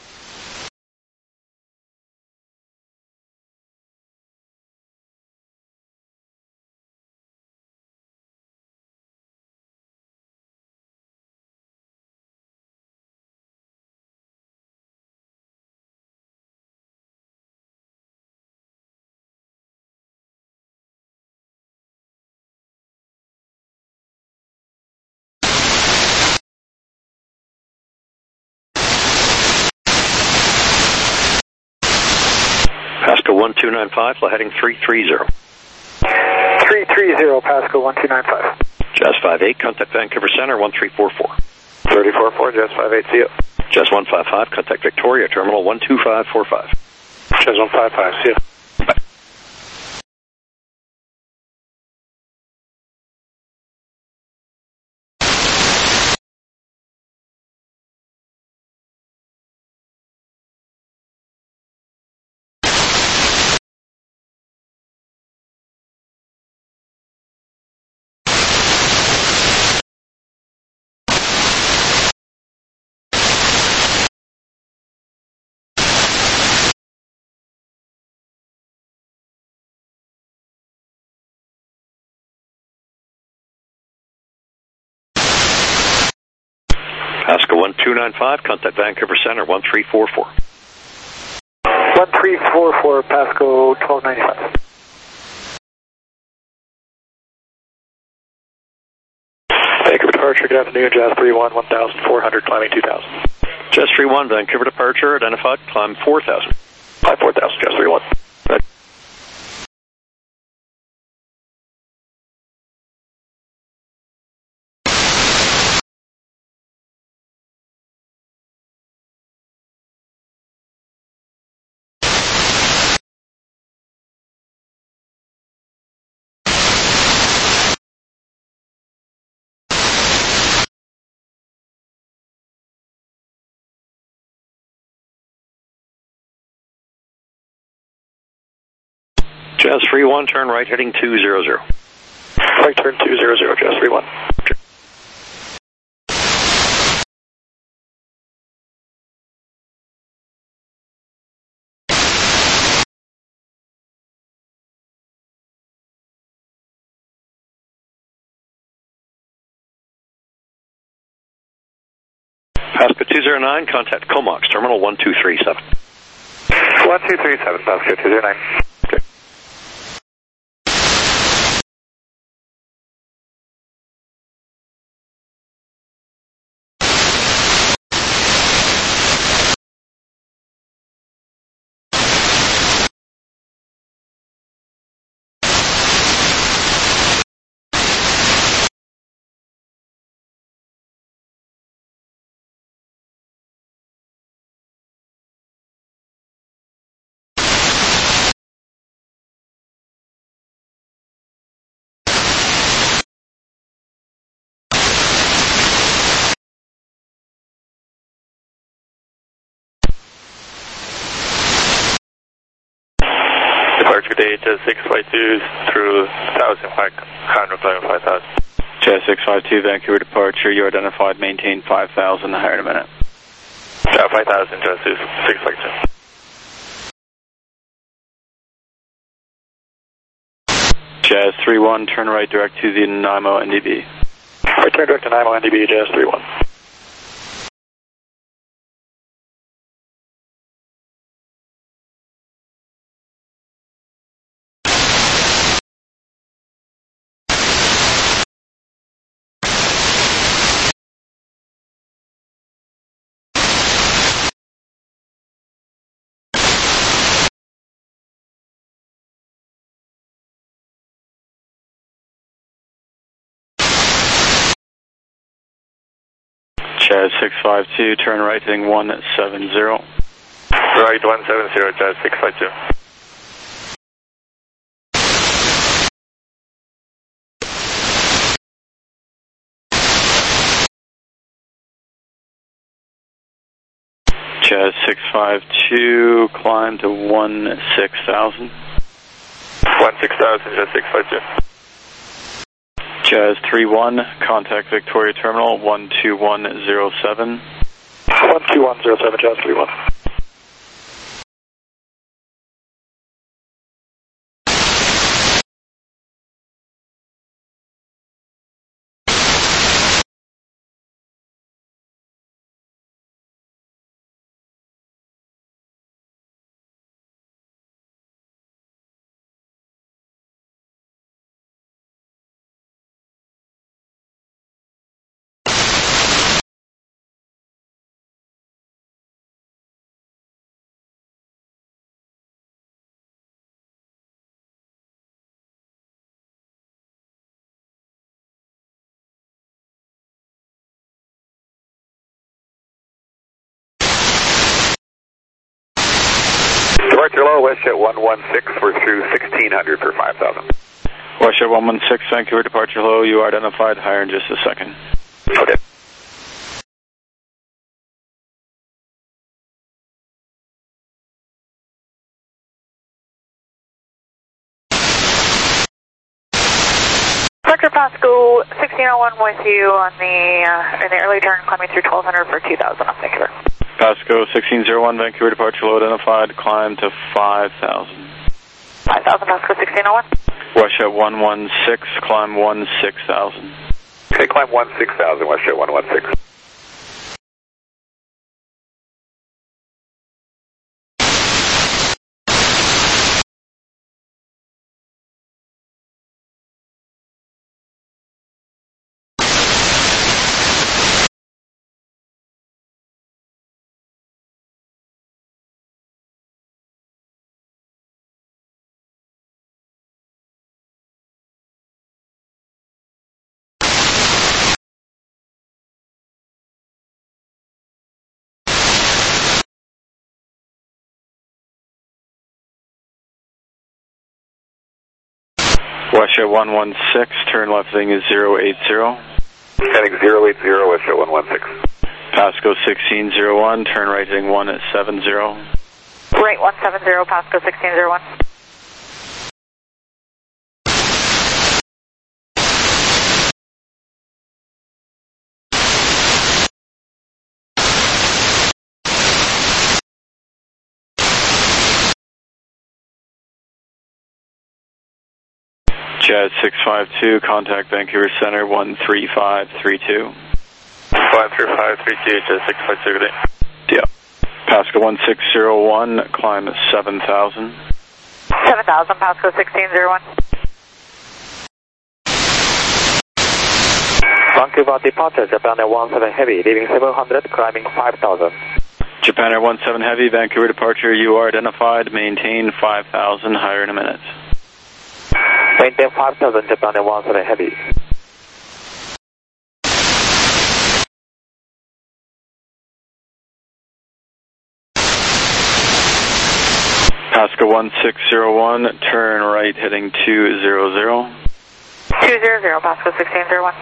Speaker 4: Pasco 1295, flight heading 330.
Speaker 7: 330, Pasco 1295.
Speaker 4: Jazz 58, contact Vancouver Center, 1344.
Speaker 9: 344, Jazz 58, see you.
Speaker 4: Jazz 155, contact Victoria Terminal 12545.
Speaker 3: Jazz 155, see you.
Speaker 4: Pasco 1295, contact Vancouver Center 1344.
Speaker 7: 1344, Pasco 1295.
Speaker 9: Vancouver departure, good afternoon, Jazz 31, 1,400, climbing 2,000.
Speaker 4: Jazz 31, Vancouver departure, identified, climb 4,000.
Speaker 9: Climb 4,000, Jazz 31. Right.
Speaker 4: Jazz 31, turn right heading 200.
Speaker 9: Right turn 200, Jazz 31.
Speaker 4: Pasco 209, contact Comox, terminal 1237.
Speaker 1: 1237, Pasco 209.
Speaker 4: Okay.
Speaker 3: Departure date is 652 through 1,000, climbing 5,000.
Speaker 11: Jazz 652, Vancouver departure, you identified, maintain 5,000, higher in a minute.
Speaker 3: 5,000, Jazz 652.
Speaker 11: Jazz 31, turn right direct to the Nanaimo NDB.
Speaker 9: Right turn direct to Nanaimo NDB, Jazz 31.
Speaker 11: Jazz 652, turn right heading 170.
Speaker 3: Right 170, Jazz 652.
Speaker 11: Jazz 652, climb to 16,000.
Speaker 3: 16,000, Jazz 652.
Speaker 11: Jazz 31, contact Victoria Terminal 12107.
Speaker 9: 12107, Jazz 31.
Speaker 1: Departure low, WestJet 116, we're through 1600 for 5,000.
Speaker 11: WestJet 116, Vancouver departure low, you are identified, higher in just a second.
Speaker 1: Okay.
Speaker 5: Sector Pasco 1601 with you on in the early turn, climbing through 1200 for 2,000 on Vancouver.
Speaker 11: Pasco 1601, Vancouver departure low identified, climb to 5,000.
Speaker 5: 5,000 Pasco 1601.
Speaker 11: WestJet 116, climb 16,000.
Speaker 1: Okay, climb 16,000, WestJet 116.
Speaker 11: Russia 116, turn left heading 080.
Speaker 1: Heading 080, Russia 116.
Speaker 11: Pasco 1601, turn right heading 170.
Speaker 5: Right 170, Pasco 1601.
Speaker 11: Jazz 652, contact Vancouver Center 13532.
Speaker 3: 53532, Jazz 652, good day.
Speaker 11: Yeah. Pasco 1601, climb 7000.
Speaker 5: 7000, Pasco 1601.
Speaker 9: Vancouver departure, Japan Air 17 Heavy, leaving 700, climbing 5000.
Speaker 11: Japan Air 17 Heavy, Vancouver departure, you are identified, maintain 5000, higher in a minute.
Speaker 9: Maintain 5000, Japan Air 17 Heavy.
Speaker 11: Pasco 1601, turn right heading 200.
Speaker 5: 200, Pasco 1601.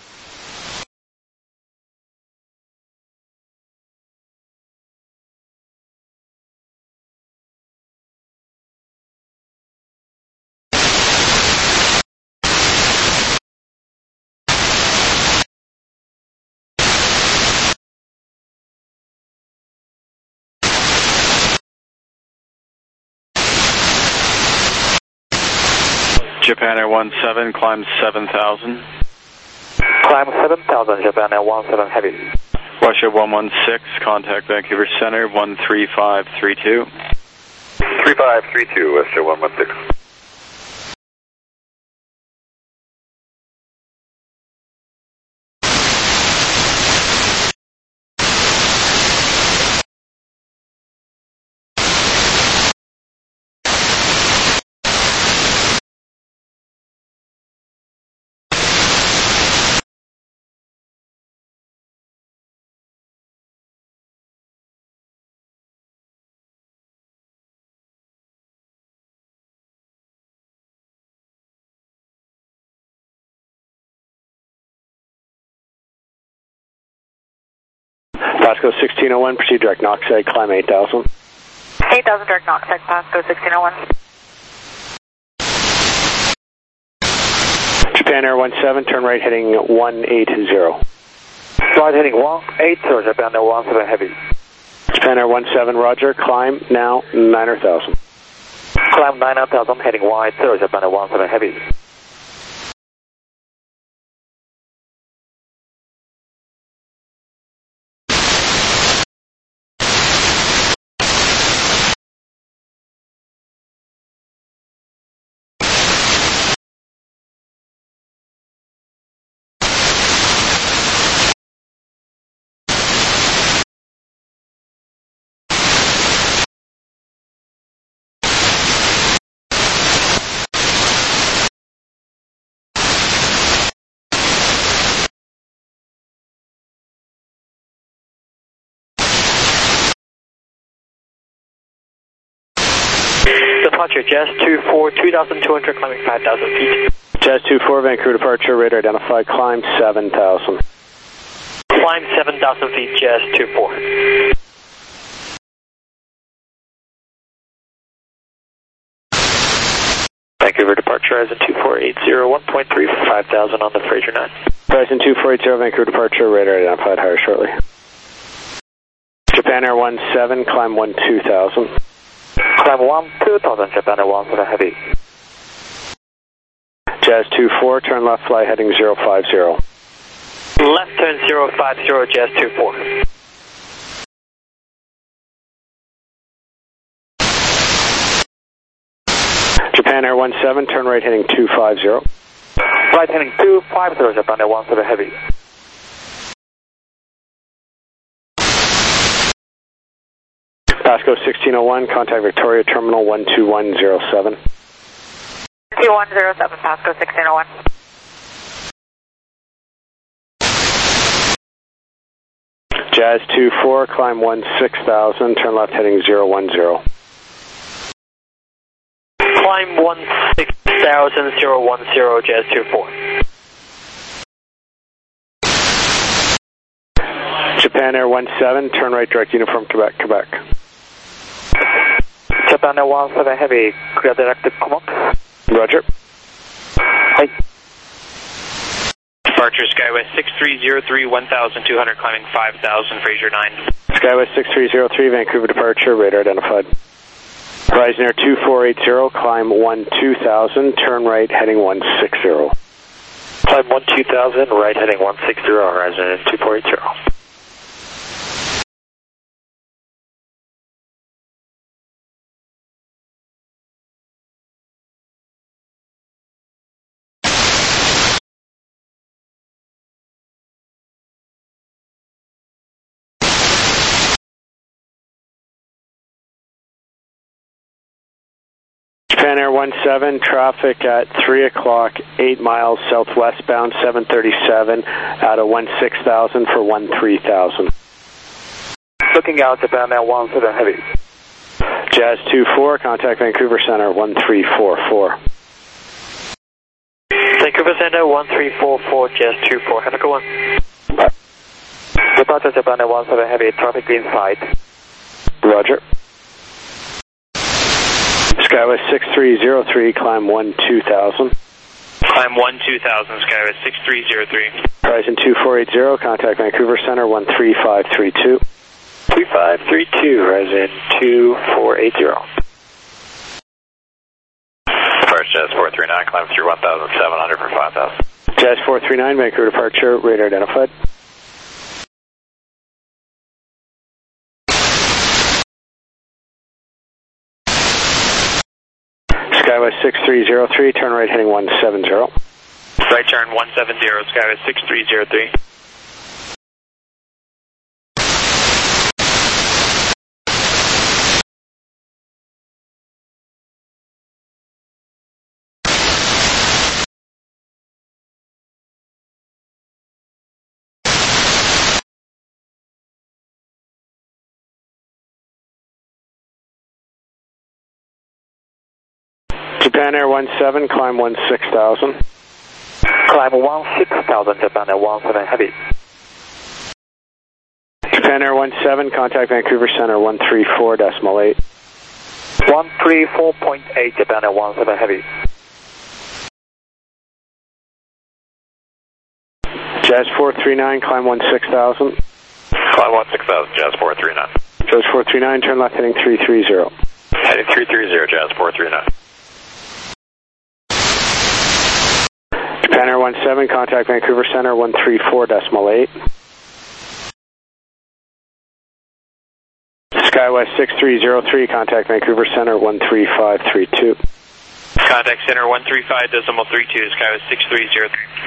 Speaker 11: Japan Air 17, climb 7000.
Speaker 9: Climb 7000, Japan Air 17 Heavy.
Speaker 11: Russia 116, contact Vancouver Center 13532.
Speaker 1: 3532, Russia 116.
Speaker 12: Pasco 1601, proceed direct Knoxhead, climb 8000.
Speaker 5: 8000, direct Knoxhead, Pasco 1601.
Speaker 12: Japan Air 17, turn right heading 180.
Speaker 9: Right heading 180, Japan Air 17 Heavy.
Speaker 12: Japan Air 17, roger, climb now 9000.
Speaker 9: Climb 9000, heading 180, Japan Air 17 Heavy.
Speaker 10: Departure, Jazz 24, 2200, climbing 5000 feet.
Speaker 12: Jazz 24, Vancouver departure, radar identified, climb 7000.
Speaker 10: Climb 7000 feet, Jazz 24.
Speaker 9: Vancouver departure, Horizon 2480, 1.3 for 5000 on the Fraser 9.
Speaker 12: Horizon 2480, Vancouver departure, radar identified, higher shortly. Japan Air 17, climb 12000.
Speaker 9: Climb 12000, Japan Air 17 Heavy.
Speaker 12: Jazz 24, turn left, fly heading 050.
Speaker 10: Left turn 050, Jazz 24.
Speaker 12: Japan Air 17, turn right heading 250.
Speaker 9: Right heading 250, Japan Air 17 Heavy.
Speaker 12: Pasco 1601, contact Victoria Terminal 12107.
Speaker 5: 2107, Pasco 1601.
Speaker 12: Jazz 24, climb 16,000, turn left heading 010.
Speaker 9: Climb 16,010, Jazz 24.
Speaker 12: Japan Air 17, turn right, direct uniform, Quebec, Quebec.
Speaker 9: Japan Air 17 Heavy, clear direct to Comox.
Speaker 12: Roger.
Speaker 9: Hi.
Speaker 10: Departure Skywest 6303, 1200, climbing 5000, Fraser 9.
Speaker 12: Skywest 6303, Vancouver departure, radar identified. Horizon Air 2480, climb 12000, turn right, heading 160.
Speaker 9: Climb 12000, right heading 160, Horizon Air 2480.
Speaker 12: Japan Air 17, traffic at 3 o'clock, 8 miles southwestbound, 737, out of 16,000 for 13,000.
Speaker 9: Looking out, Japan Air 17 Heavy.
Speaker 12: Jazz 24, contact Vancouver Center 1344.
Speaker 9: Vancouver Center 1344, Jazz 24, have a good one. Departure Japan Air 17 Heavy, traffic inside.
Speaker 12: Roger. Skywest 6303, climb 12000.
Speaker 10: Climb 12000, Skywest 6303.
Speaker 12: Horizon 2480, contact Vancouver Center 13532.
Speaker 9: 3532, Horizon 2480.
Speaker 4: Departure Jazz 439, climb through 1700 for 5000.
Speaker 12: Jazz 439, Vancouver departure, radar identified. Skywest 6303, turn right heading 170.
Speaker 10: Right turn 170, Skywest 6303.
Speaker 12: Japan Air 17, climb 16,000.
Speaker 9: Climb 16,000, Japan Air 17 Heavy.
Speaker 12: Japan Air 17, contact Vancouver Center 134.8.
Speaker 9: 134.8, Japan Air 17 Heavy.
Speaker 12: Jazz 439, climb 16,000.
Speaker 4: Climb 16,000, Jazz 439.
Speaker 12: Jazz 439, turn left heading 330.
Speaker 4: Heading 330, Jazz 439.
Speaker 12: Japan Air 17, contact Vancouver Center 134.8. Skywest 6303, contact Vancouver Center 13532.
Speaker 10: Contact Center 135.32, Skywest 6303.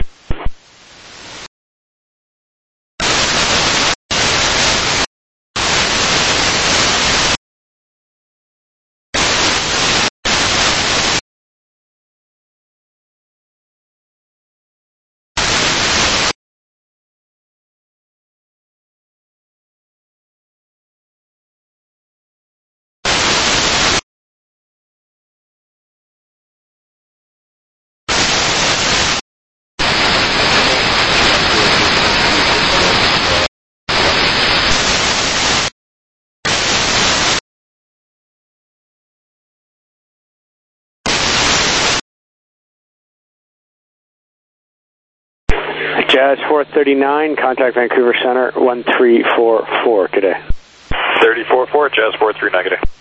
Speaker 12: Jazz 439, contact Vancouver Center 1344. Good day.
Speaker 4: 344, Jazz 439, good day.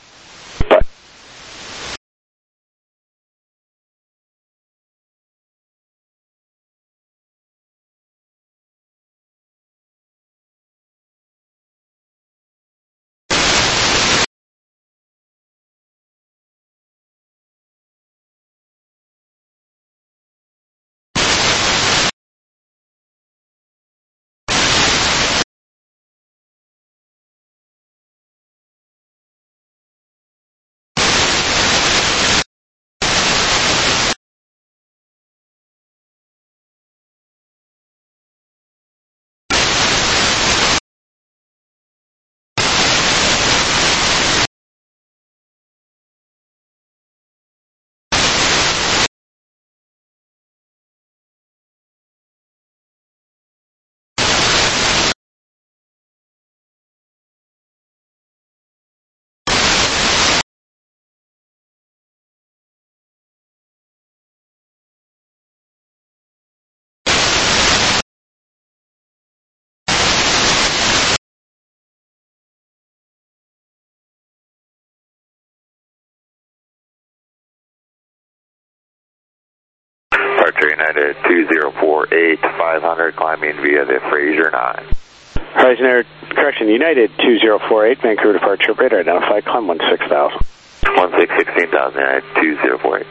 Speaker 1: Roger, United 2048, 500, climbing via the Fraser 9.
Speaker 12: Horizon Air, correction, United 2048, Vancouver departure, radar identified, climb 16,000.
Speaker 1: 16,000, United 2048.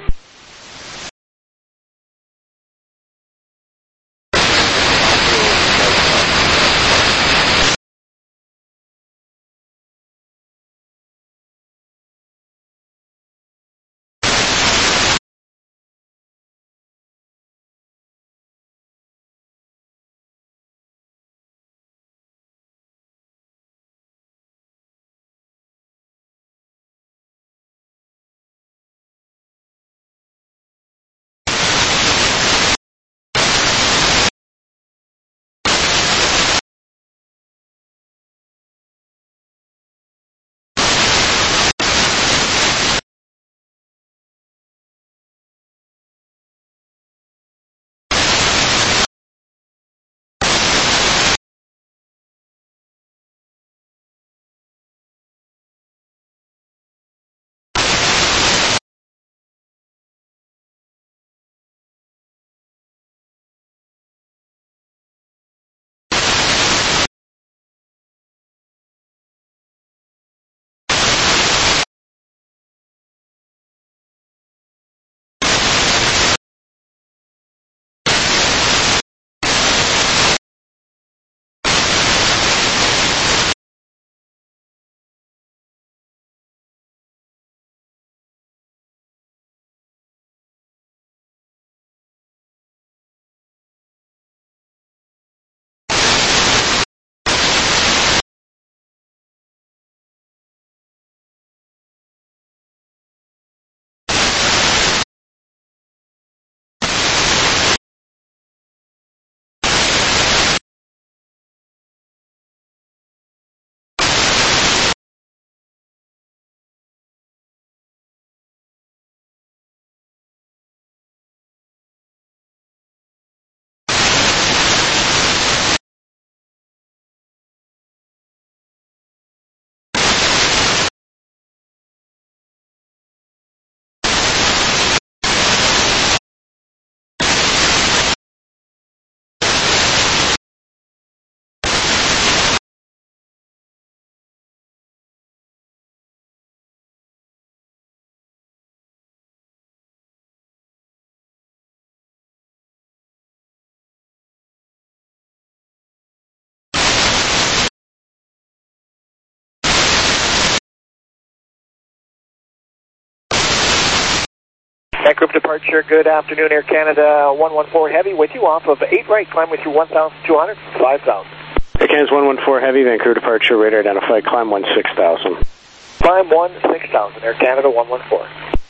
Speaker 13: Vancouver departure, good afternoon, Air Canada 114 Heavy with you off of 8 right, climb with you 1,200, 5,000.
Speaker 12: Air Canada 114 Heavy, Vancouver departure, radar identified, climb 16,000.
Speaker 13: Climb 16,000, Air Canada 114.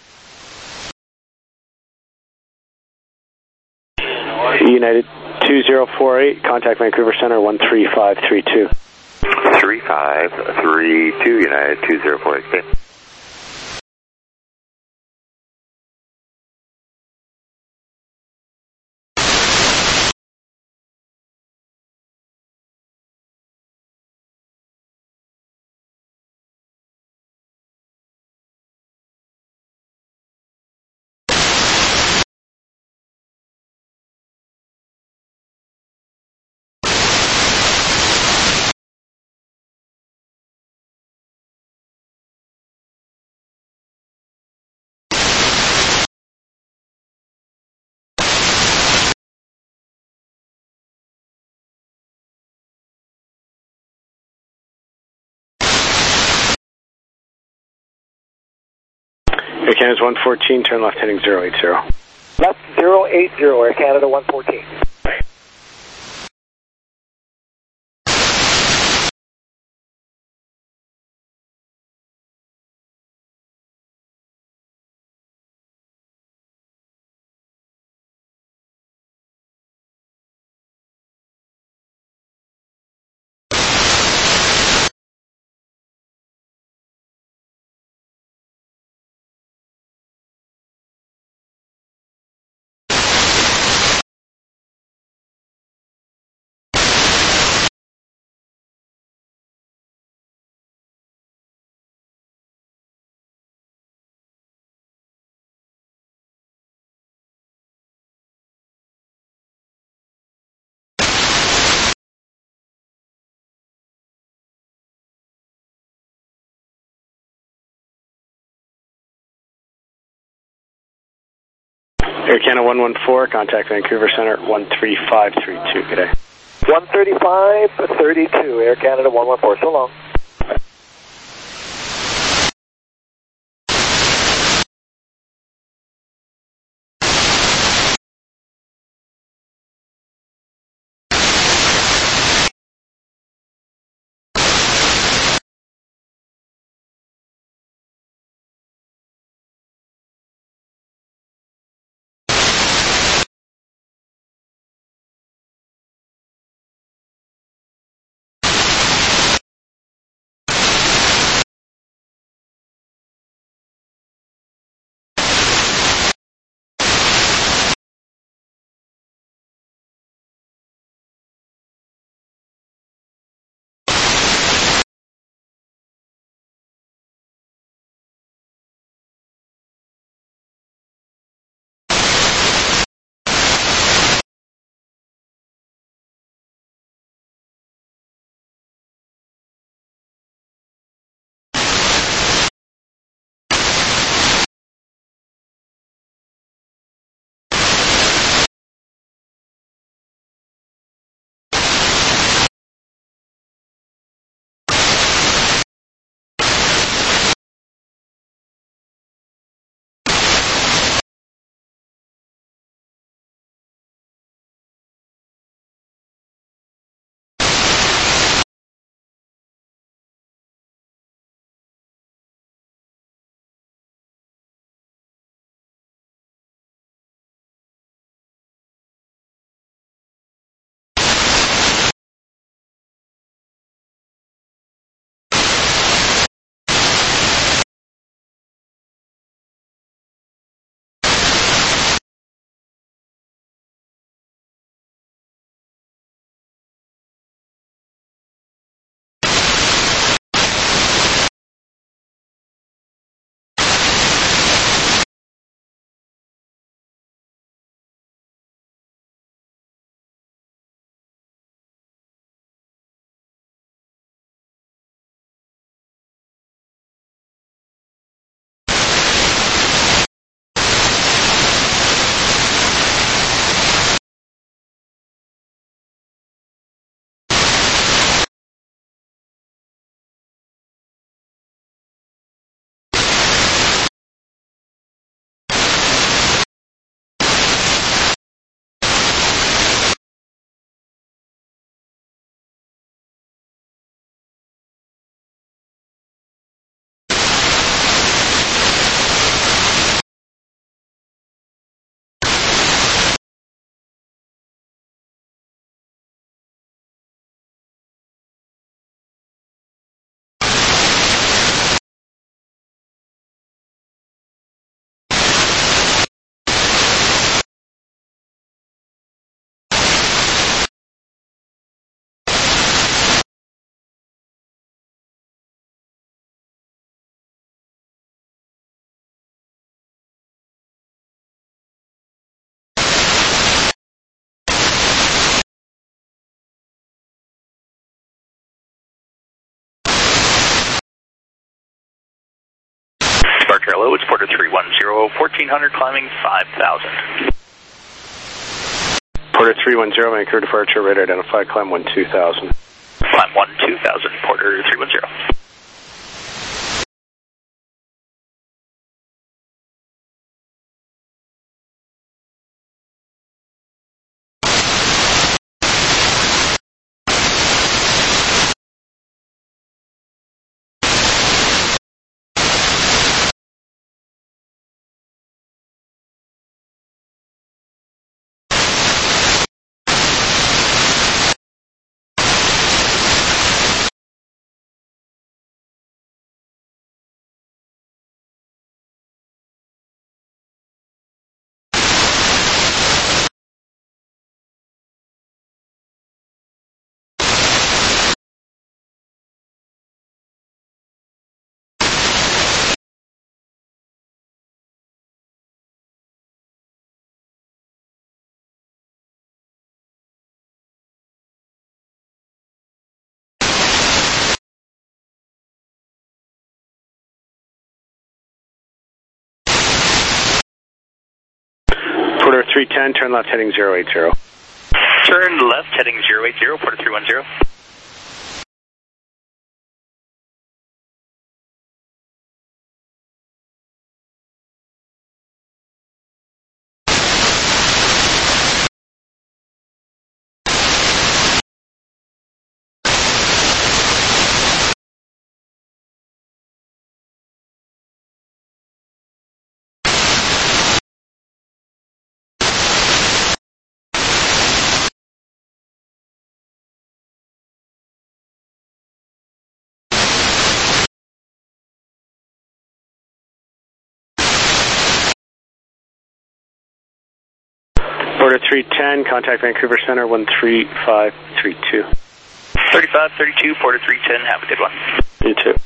Speaker 12: United 2048, contact Vancouver Center 13532.
Speaker 1: 3532, United 2048.
Speaker 12: Air Canada 114, turn left heading 080.
Speaker 13: Left 080, Air Canada 114.
Speaker 12: Air Canada 114, contact Vancouver Center 13532. Good day.
Speaker 13: 13532, Air Canada 114. So long.
Speaker 14: Departure hello, it's Porter 310, 1400 climbing 5000.
Speaker 12: Porter 310, Vancouver departure, radar identified, climb 12000.
Speaker 14: Climb 12000, Porter 310.
Speaker 12: Porter 310, turn left heading 080.
Speaker 14: Turn left heading 080, Porter 310.
Speaker 12: Porter 310, contact Vancouver Center 13532.
Speaker 14: 3532, Porter 310, have a good one.
Speaker 12: You too.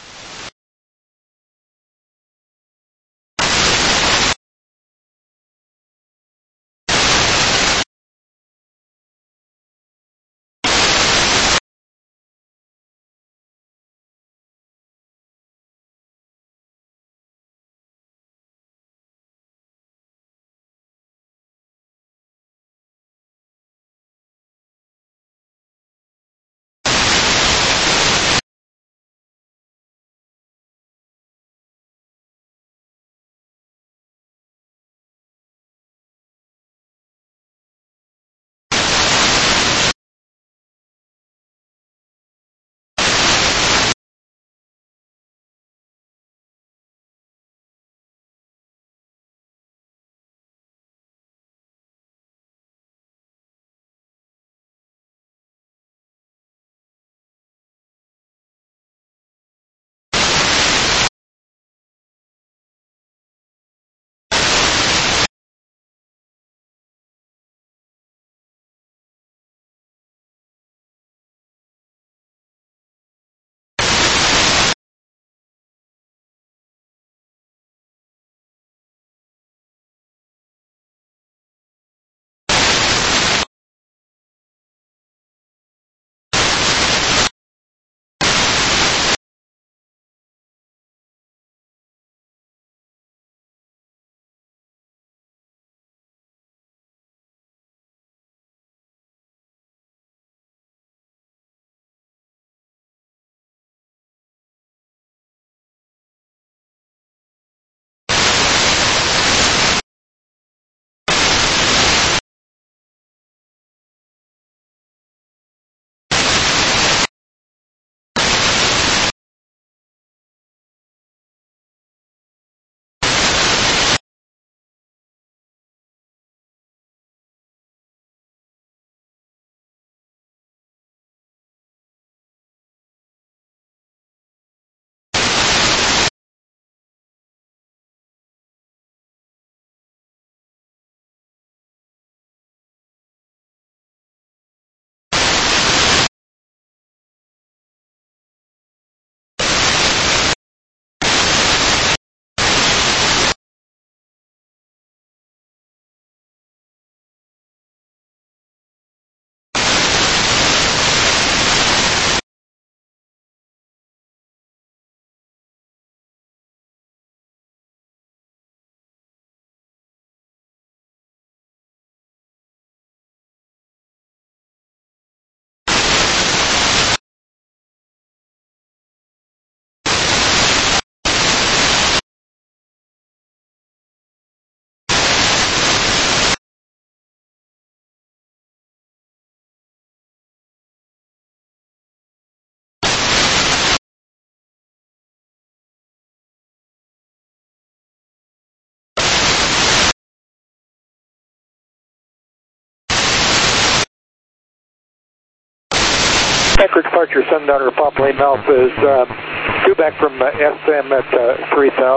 Speaker 7: Vancouver departure, Sundowner, Pop Lane Alpha is due back from SM at 3000.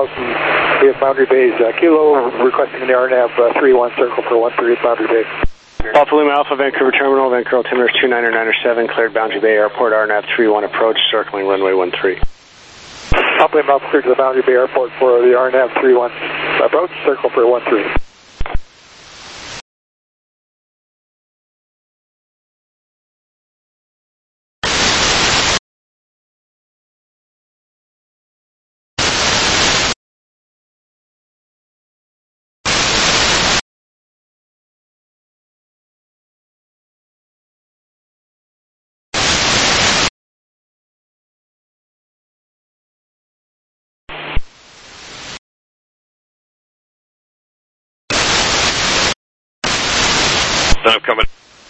Speaker 7: We have Boundary Bays. Kilo requesting the RNAV 31 circle for 138 Boundary Bay.
Speaker 12: Alpha Lima Alpha, Vancouver Terminal, Vancouver altimeter 29907, cleared Boundary Bay Airport, RNAV 31 approach, circling runway 13.
Speaker 7: Alpha Lima Alpha cleared to the Boundary Bay Airport for the RNAV 31 approach, circle for 13.
Speaker 2: I'm coming.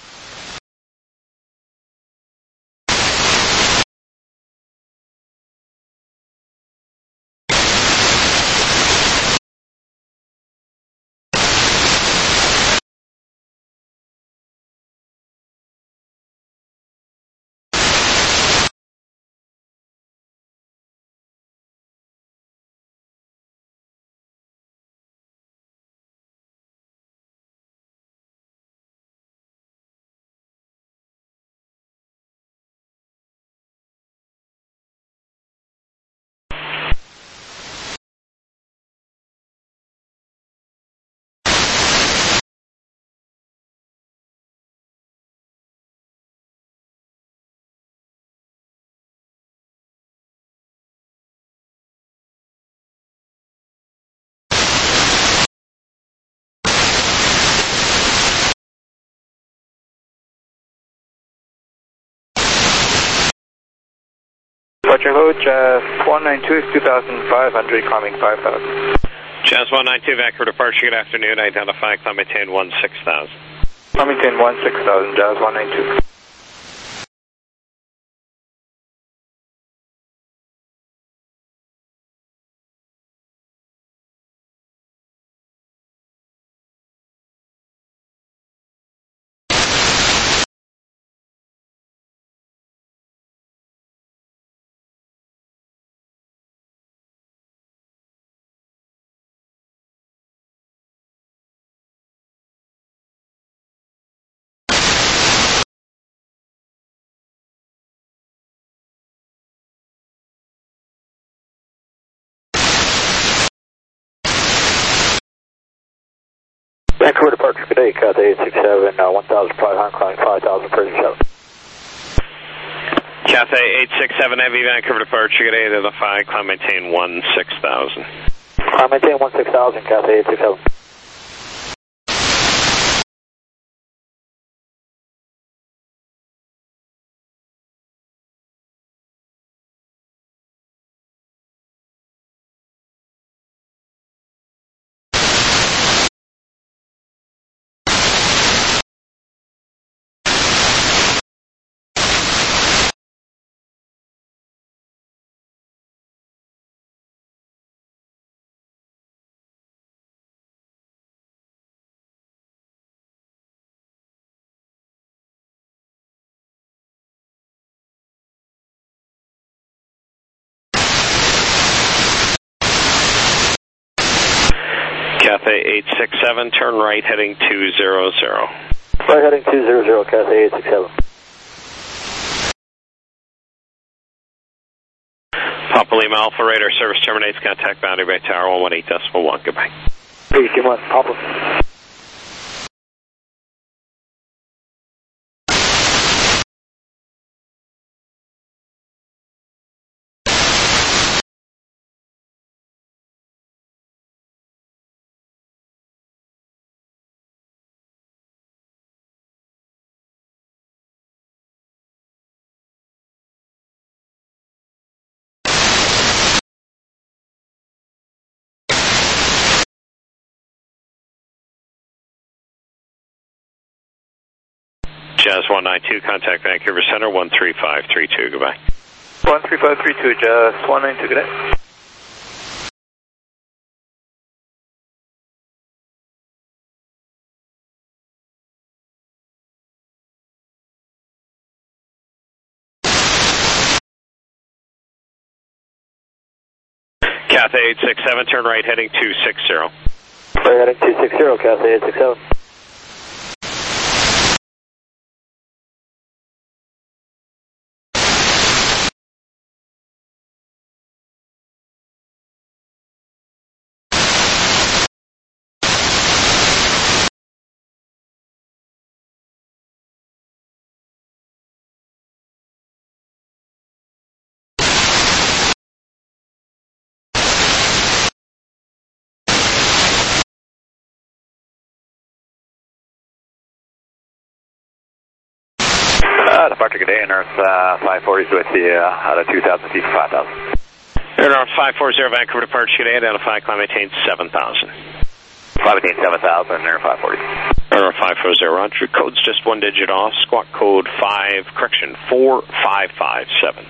Speaker 3: Departure load, Jazz 192 is 2,500, climbing 5,000.
Speaker 2: Jazz 192, Vancouver departure, good afternoon. Identify, climb maintain 16,000.
Speaker 3: Climb maintain 16,000, Jazz 192.
Speaker 9: Vancouver departure, good day, Cathay 867, 1,500, climbing 5,000, pressure 7.
Speaker 2: Cathay 867 Heavy, Vancouver departure, good day, identify, climb maintain 16,000.
Speaker 9: Climb maintain 16,000, Cathay 867.
Speaker 2: Cathay 867, turn right heading 200.
Speaker 9: Right heading 200, Cathay 867.
Speaker 2: Papa Lima Alpha Radar service terminates, contact boundary by tower 118.1, goodbye.
Speaker 13: 81, Papa.
Speaker 2: Jazz 192, contact Vancouver Center 13532, goodbye.
Speaker 3: 13532, Jazz 192, good day.
Speaker 2: Cathay 867, turn right heading 260.
Speaker 9: Right heading 260, Cathay 867.
Speaker 14: Departure, good day, North 540 is with you out of 2,000 feet to 5,000.
Speaker 2: North 540, Vancouver departure, good day, identify, climb maintain 7,000.
Speaker 14: Climb maintain 7,000, North 540.
Speaker 2: North 540. Roger. Code's just one digit off. Squawk code 4557.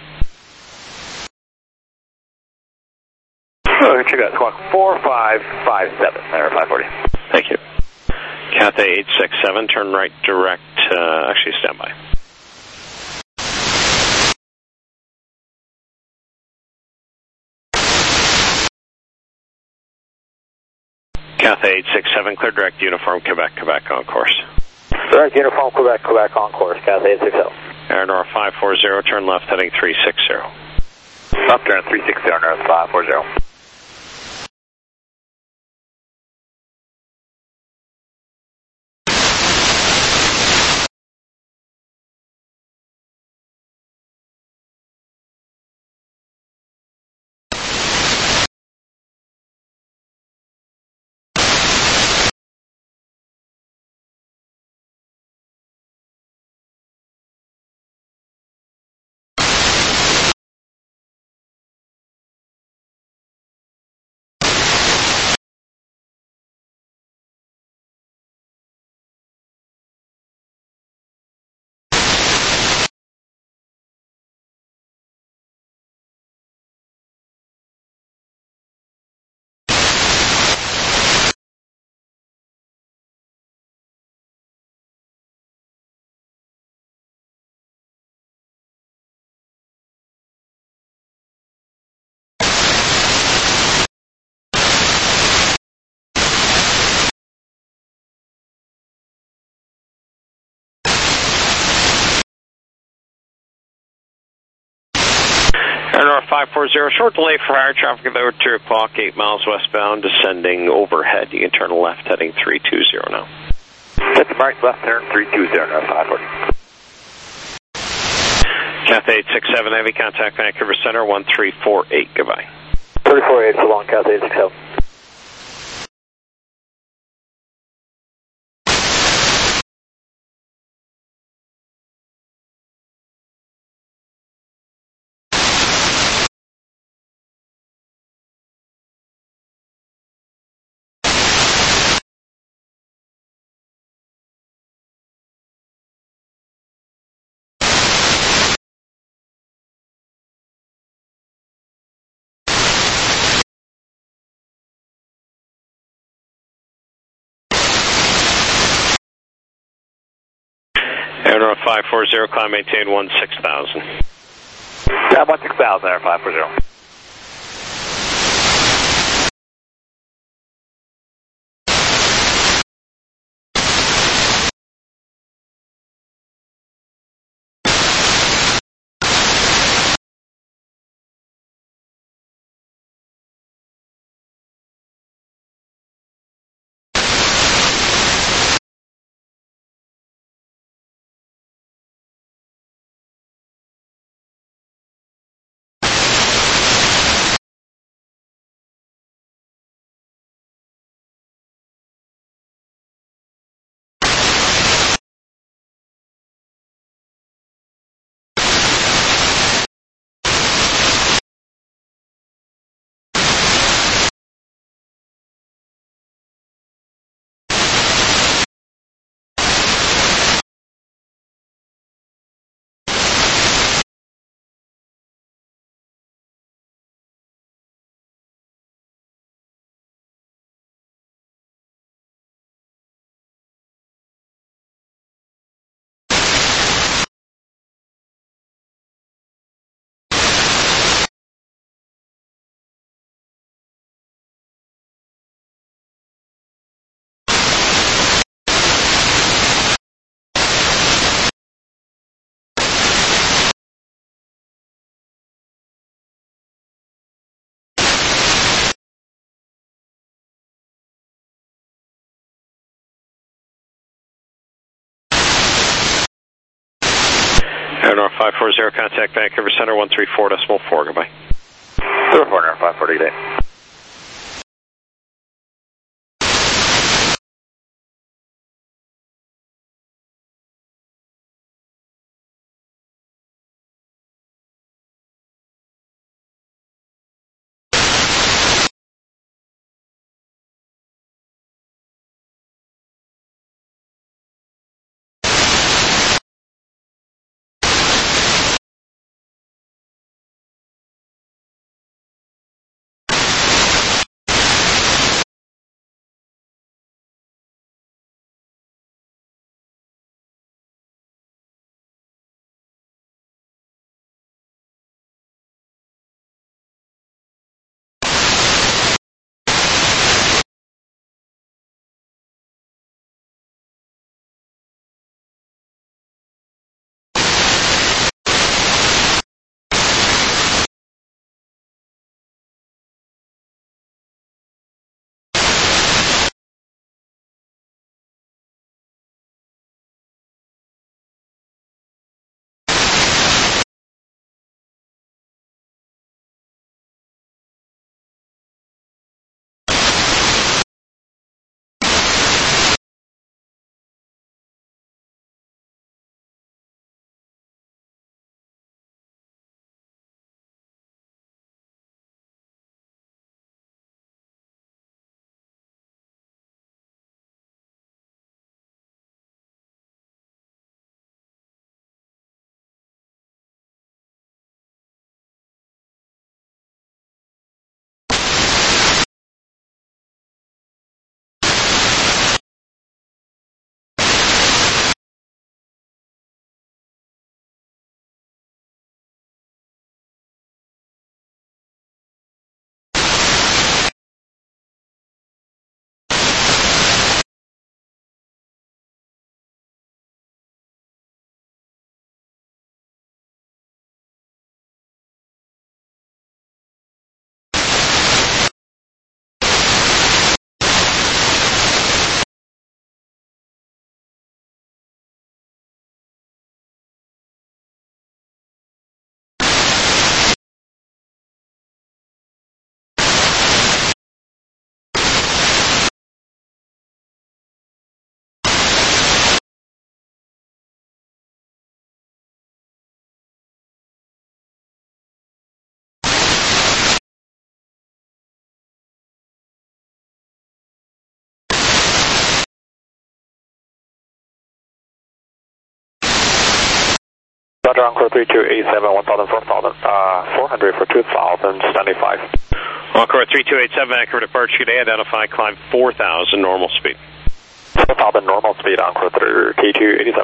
Speaker 13: Check out squawk 4557, there, 540.
Speaker 2: Thank you. Cathay 867, turn right direct, actually stand by. Cathay 867, clear direct uniform, Quebec on course.
Speaker 9: Direct uniform, Quebec on course, Cathay 867.
Speaker 2: Air North 540, turn left heading 360.
Speaker 13: Left turn 360, North 540.
Speaker 2: Air North 540, short delay for higher traffic about 2 o'clock, 8 miles westbound, descending overhead. You can turn left heading 320 now.
Speaker 13: That's Mark, left turn 320, North 540.
Speaker 2: Cathay 867, heavy contact Vancouver Center, 1348, goodbye.
Speaker 9: 348, so long, Cathay 867.
Speaker 2: Air North 540, climb maintain 16,000.
Speaker 13: Yeah, 16,000 there, 540.
Speaker 2: Air North 540, contact Vancouver Center, 134.4, goodbye.
Speaker 13: 34, 540, good day.
Speaker 9: Roger, Encore 3287, 400 for 2075.
Speaker 2: Encore 3287, Vancouver departure today, identify climb 4,000, normal speed.
Speaker 9: 4,000 normal speed, Encore 3287.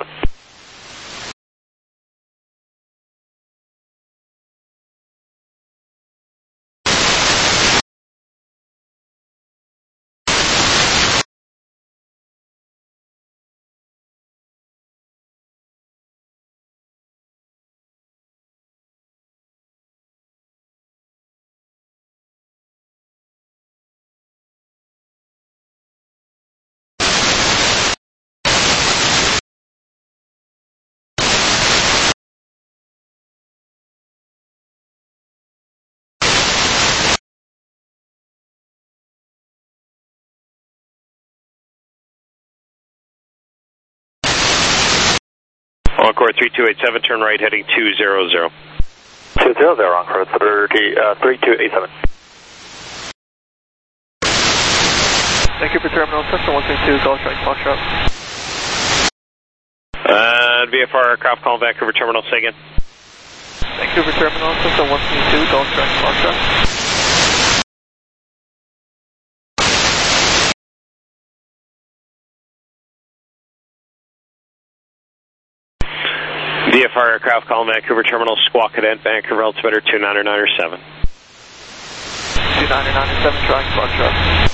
Speaker 2: Encore 3287, turn right heading 200.
Speaker 9: 200, Encore 3287.
Speaker 8: Vancouver Terminal, Cessna 132, Golf Strike, Foxtrot.
Speaker 2: VFR aircraft calling Vancouver Terminal, say again.
Speaker 8: Vancouver Terminal, Cessna 132, Golf Strike, Foxtrot.
Speaker 2: VFR aircraft calling Vancouver Terminal, Squawk Cadet, Vancouver altimeter 2997.
Speaker 8: 2997, trying Foxtrot.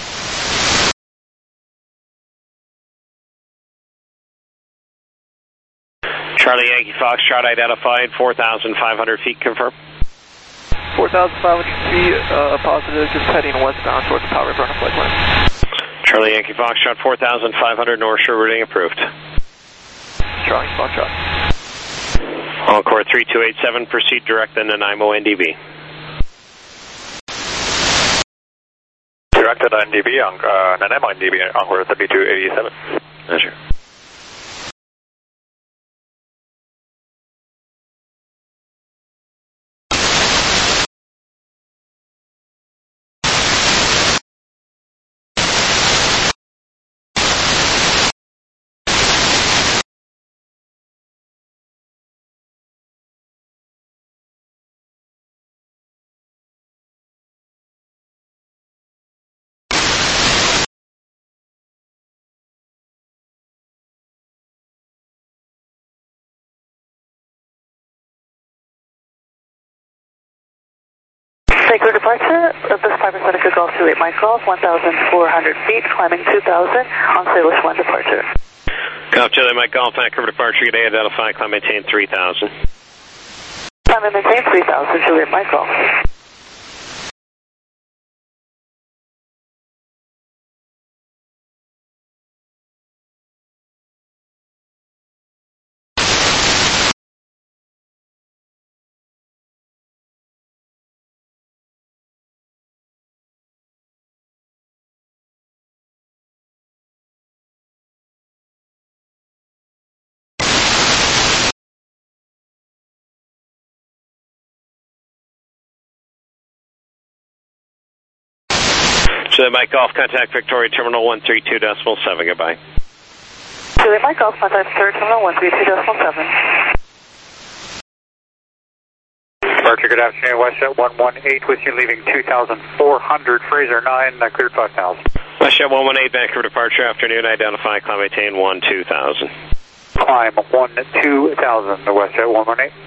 Speaker 2: Charlie Yankee Foxtrot identified, 4,500 feet, confirm.
Speaker 8: 4,500 feet, positive, just heading westbound towards the Powder River on a flight plan.
Speaker 2: Charlie Yankee Foxtrot, 4,500 North Shore routing approved.
Speaker 8: Trying Foxtrot.
Speaker 2: Encore 3287, proceed direct in Nanaimo NDB.
Speaker 9: Directed NDB, Nanaimo NDB, Encore 3287.
Speaker 2: Measure.
Speaker 5: Vancouver departure of this 5% of Golf 28 Mike Golf, 1,400 feet, climbing 2,000 on Salish 1 departure.
Speaker 2: Golf Charlie Mike Golf, Vancouver departure today, identify, climb maintain 3,000.
Speaker 5: Climb and maintain 3,000, Juliet Mike Golf.
Speaker 2: Juliet Mike Golf, contact Victoria Terminal 132.7, goodbye.
Speaker 5: Juliet Mike Golf, contact Victoria Terminal 132.7.
Speaker 3: Departure, good afternoon, WestJet 118 with you, leaving 2,400, Fraser 9, cleared 5,000.
Speaker 2: WestJet 118, Vancouver departure, afternoon, identify, climb maintain 12,000.
Speaker 3: Climb 12,000, the WestJet 118.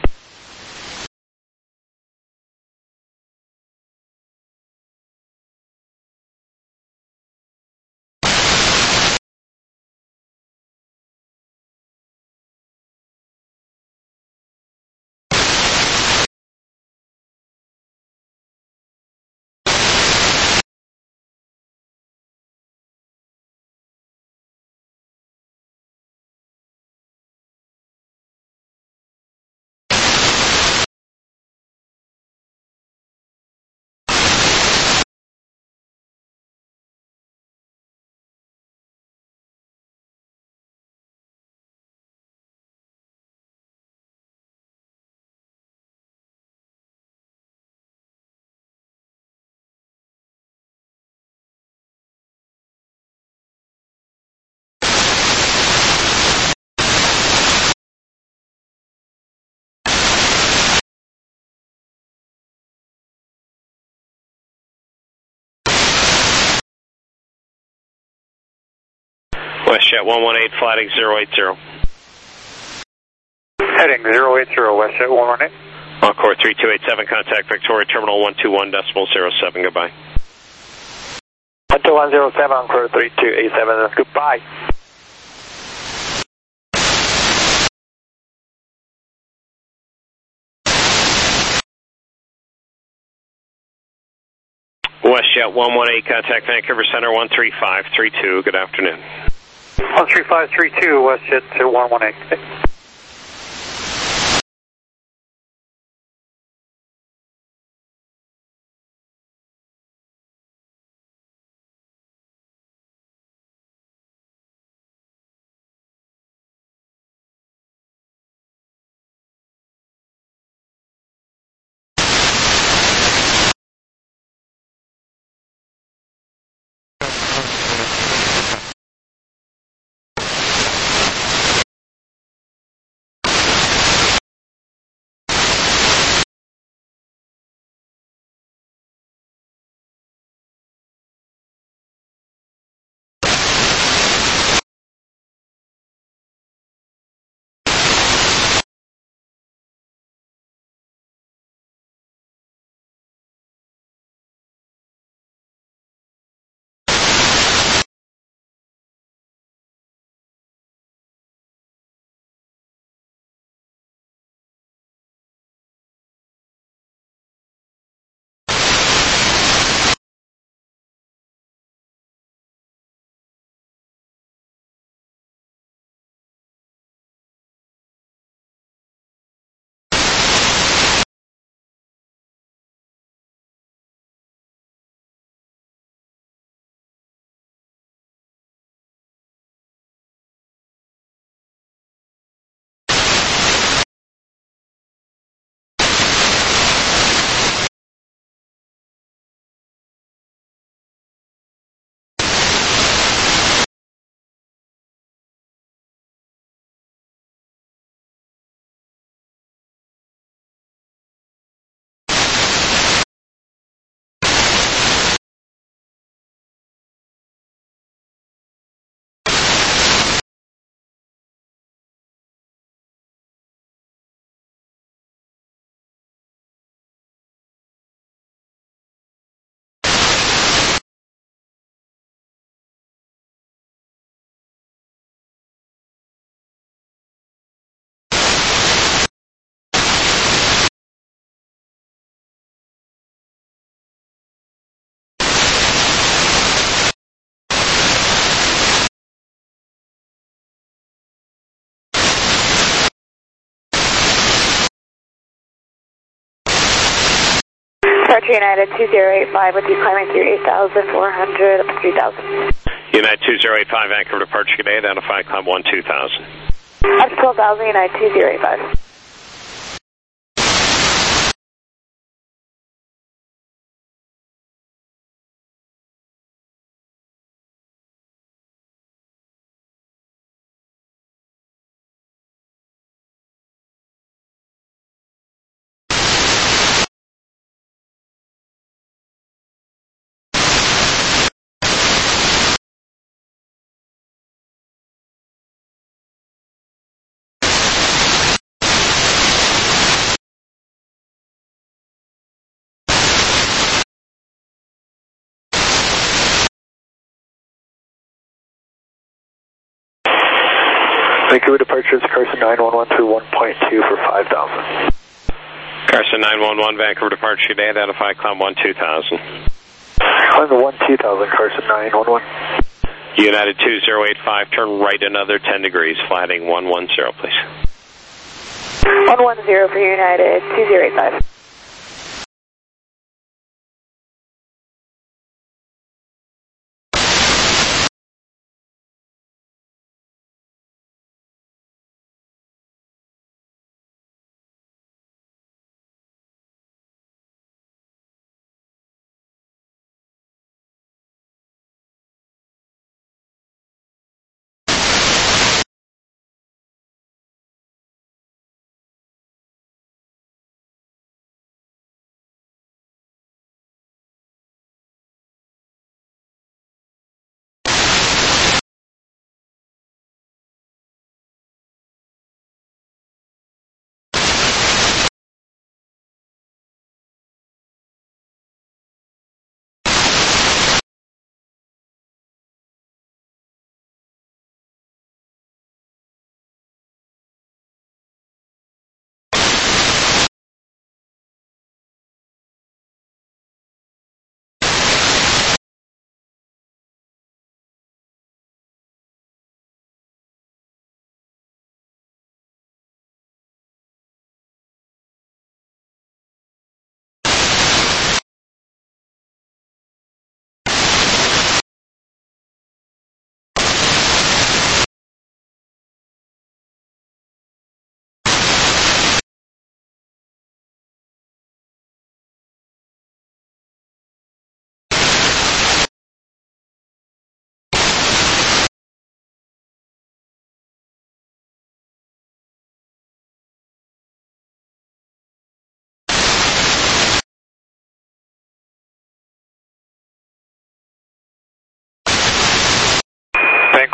Speaker 2: WestJet 118, flighting 080.
Speaker 3: Heading 080, WestJet 118.
Speaker 2: Encore 3287, contact Victoria Terminal 121.07, goodbye.
Speaker 13: 12107, Encore 3287, goodbye.
Speaker 2: WestJet 118, contact Vancouver Center 13532, good afternoon.
Speaker 3: 13532, WestJet 118.
Speaker 5: Departure United 2085 with you climbing through 8,400 up to 3,000.
Speaker 2: United 2085, Vancouver departure today, identify climb 12,000.
Speaker 5: Up to 12,000, United 2085.
Speaker 7: Vancouver departures Carson 911 through 1.2 for 5,000.
Speaker 2: Carson 911, Vancouver departure today, identify climb 12,000.
Speaker 7: Climb the 12,000, Carson 911.
Speaker 2: United 2085, turn right another 10 degrees, flatting 110, please.
Speaker 5: 110 for United 2085.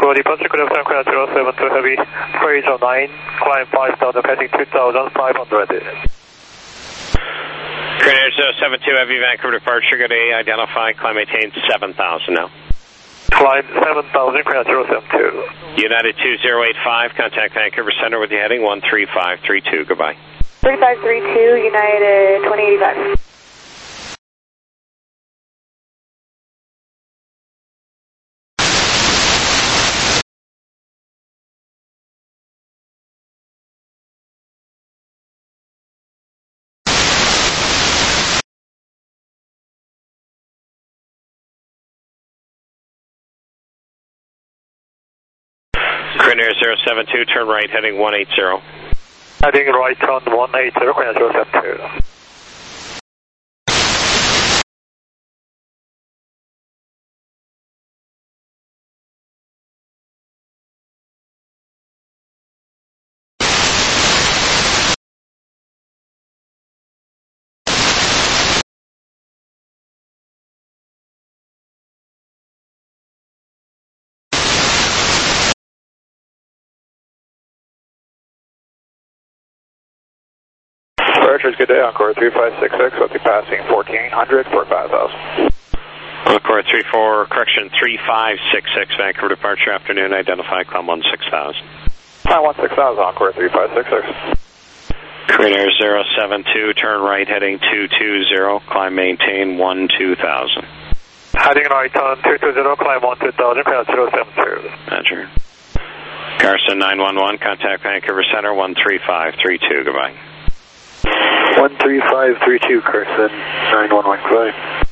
Speaker 3: Encore departure, good afternoon, Canada 072 Heavy, Fraser 9, climb 5,000, passing 2,500.
Speaker 2: Canada 072 Heavy, Vancouver departure, good day, identify, climb maintain 7,000 now.
Speaker 3: Climb 7,000, Canada 072.
Speaker 2: United 2085, contact Vancouver Center with you heading 13532, goodbye.
Speaker 5: 3532, United 2085.
Speaker 2: Canada 072, turn right heading 180.
Speaker 3: Heading right on 180, Canada 072.
Speaker 9: Departures, good day, Encore 3566, with the passing 1400 for 5,000.
Speaker 2: Encore 34, correction 3566, Vancouver departure, afternoon, identify, climb 16,000.
Speaker 9: Climb 16,000, Encore 3566.
Speaker 2: Canada 072, turn right heading 220, climb maintain 12,000.
Speaker 3: Heading right on 220, climb 12,000, Canada 072.
Speaker 2: Roger. Carson 911, contact Vancouver Center 13532, goodbye.
Speaker 7: 13532, Carson 911, goodbye.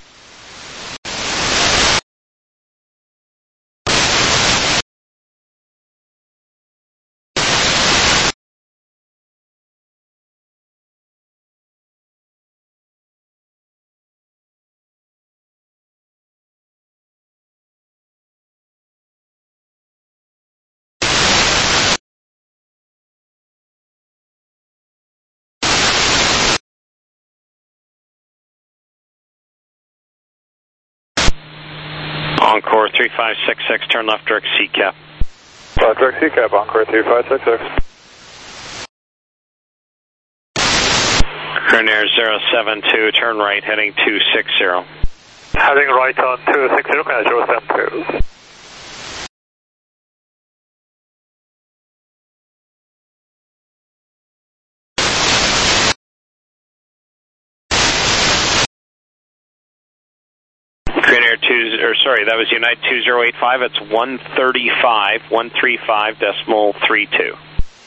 Speaker 2: Encore 3566, turn left direct CCAP.
Speaker 9: Direct CCAP, Encore 3566.
Speaker 2: Canada 072, turn right heading 260.
Speaker 3: Heading right on 260, Canada 072.
Speaker 2: That was United 2085, it's 135, 135.32.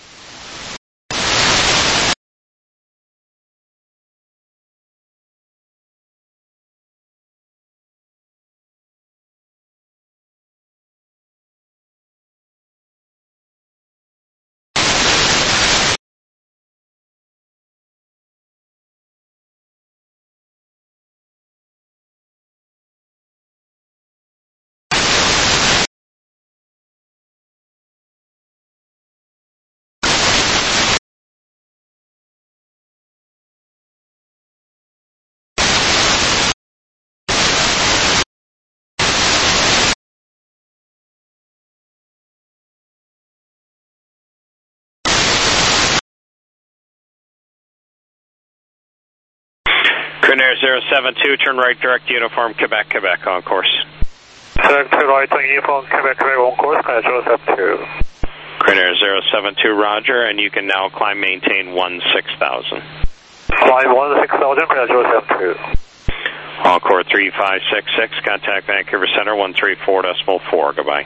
Speaker 2: Canada 072, turn right direct uniform Quebec, Quebec on course.
Speaker 3: Direct to right on uniform Quebec, Quebec on course, Canada 072.
Speaker 2: Canada 072, roger, and you can now climb maintain 16,000.
Speaker 3: Climb 16,000, Canada 072.
Speaker 2: Encore 3566, contact Vancouver Center 134.4, goodbye.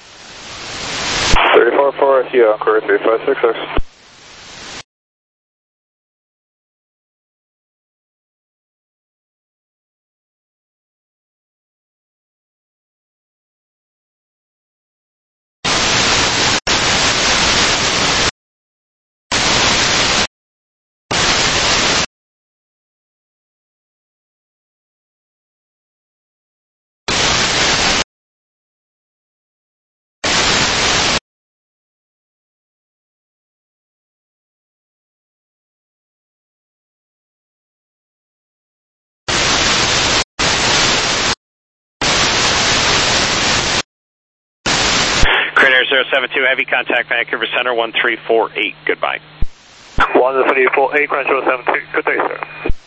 Speaker 9: 34-4, you, Encore 3566.
Speaker 2: 4072 Heavy, contact Vancouver Center 1348. Goodbye.
Speaker 3: 1348, Grand 072. Good day, sir.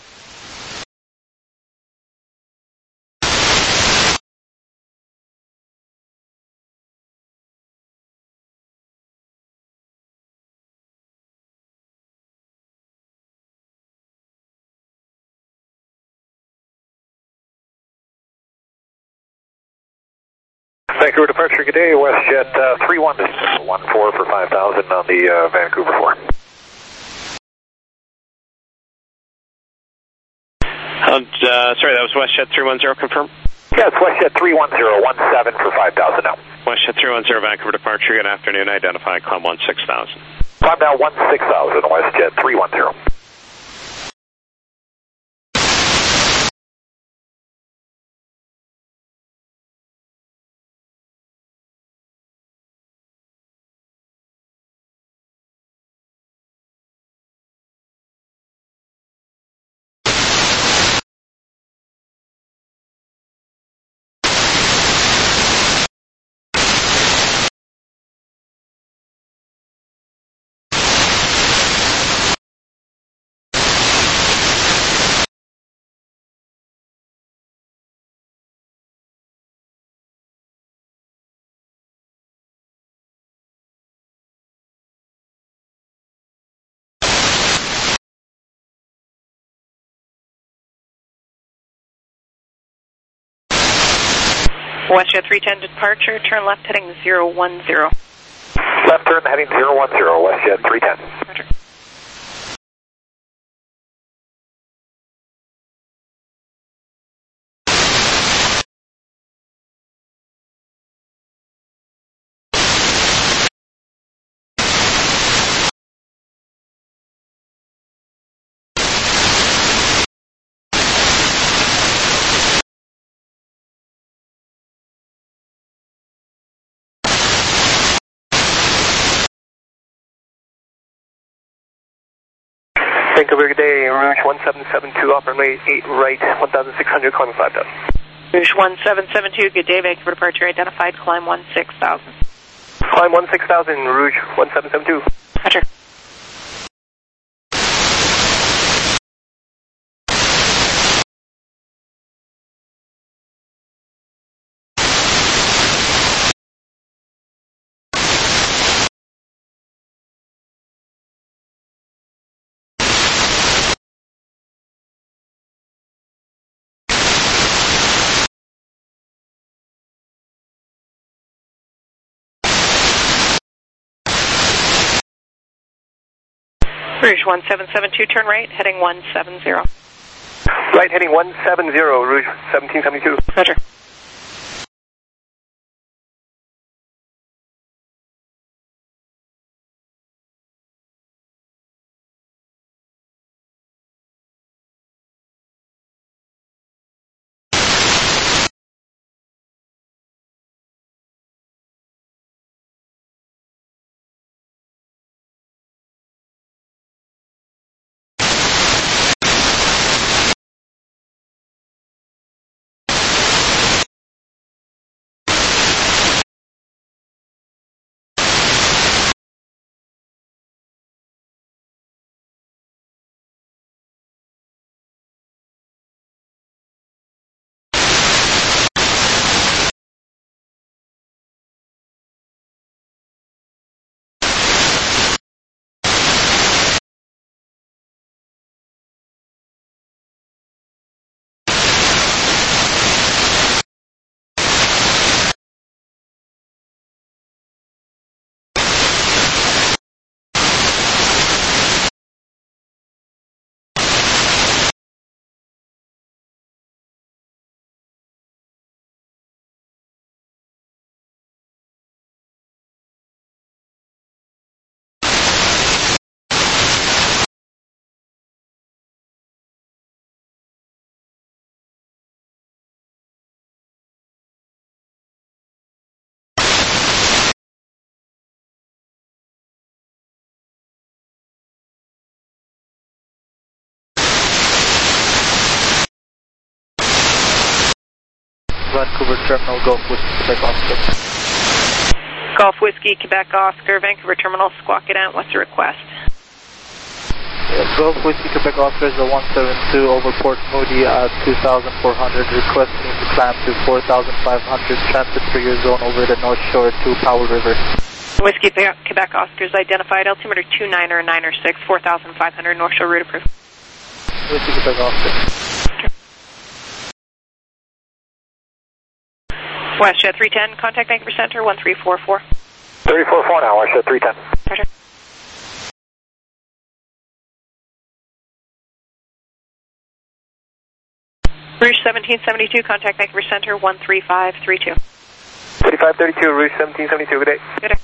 Speaker 9: Vancouver departure, good day, WestJet 31, 14 for 5,000 on the Vancouver 4.
Speaker 2: Sorry, that was WestJet 310, confirm?
Speaker 9: Yeah, it's WestJet 310, 17 for 5,000 now.
Speaker 2: WestJet 310, Vancouver departure, good afternoon, identify, climb 16,000.
Speaker 9: Climb now 16,000, WestJet 310.
Speaker 5: WestJet 310 departure, turn left heading 010.
Speaker 9: Left turn heading 010, WestJet 310.
Speaker 5: Roger.
Speaker 13: Vancouver, good day, Rouge 1772, off runway 8 right, 1,600, climb 5,000.
Speaker 5: Rouge 1772, good day, Vancouver departure identified, climb 16,000.
Speaker 13: Climb 16,000, Rouge 1772.
Speaker 5: Roger. Rouge 1772, turn right, heading 170.
Speaker 13: Right, heading 170, Rouge 1772.
Speaker 5: Roger.
Speaker 8: Vancouver Terminal Golf with takeoff.
Speaker 15: Golf Whiskey, Quebec Oscar, Vancouver Terminal, Squawk It Out. What's the request?
Speaker 8: Golf Whiskey, Quebec Oscar is a 172 over Port Moody at 2,400, requesting to climb to 4,500, transit for your zone over the North Shore to Powell River.
Speaker 15: Whiskey, Quebec Oscar is identified, altimeter 2996, 4,500, North Shore route approved.
Speaker 8: Whiskey, Quebec Oscar.
Speaker 15: WestJet 310, contact Vancouver Center 1344.
Speaker 13: 344 now, WestJet 310.
Speaker 15: Roger. Rouge 1772, contact Vancouver Center 13532.
Speaker 13: 3532, Rouge 1772, good day.
Speaker 15: Good day.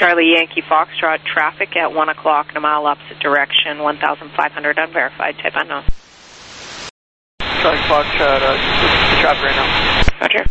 Speaker 15: Charlie Yankee Foxtrot, traffic at 1 o'clock in a mile opposite direction, 1,500 unverified, type unknown.
Speaker 8: Charlie Foxtrot, traffic right now.
Speaker 15: Roger.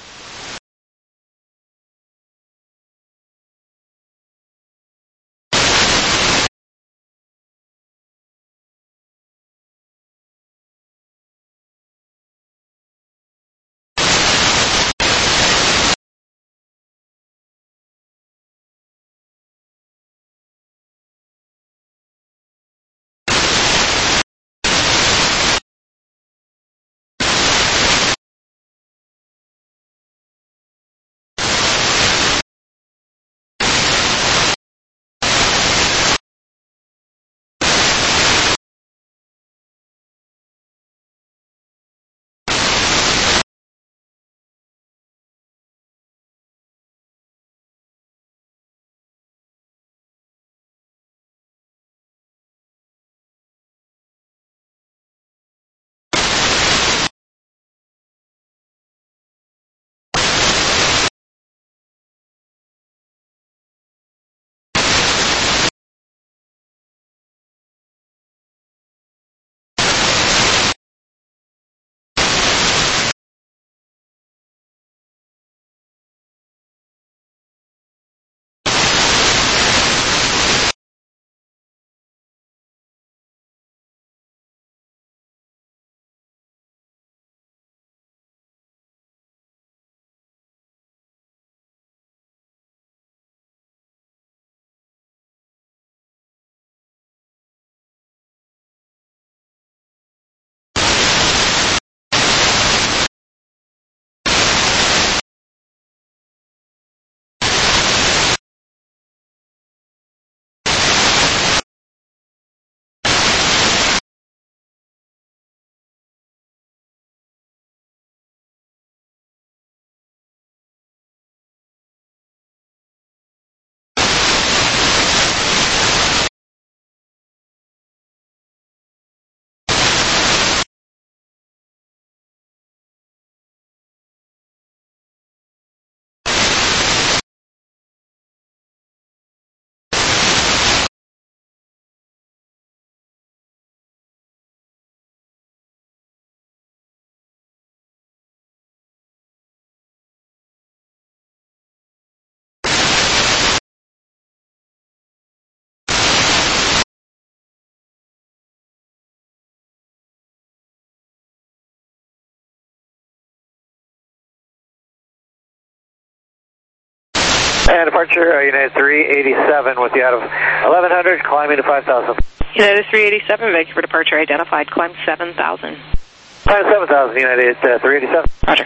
Speaker 13: And departure, United 387 with you out of 1100, climbing to 5000.
Speaker 15: United 387, Vancouver departure identified, climb 7,000.
Speaker 13: Climb 7,000, United 387.
Speaker 15: Roger.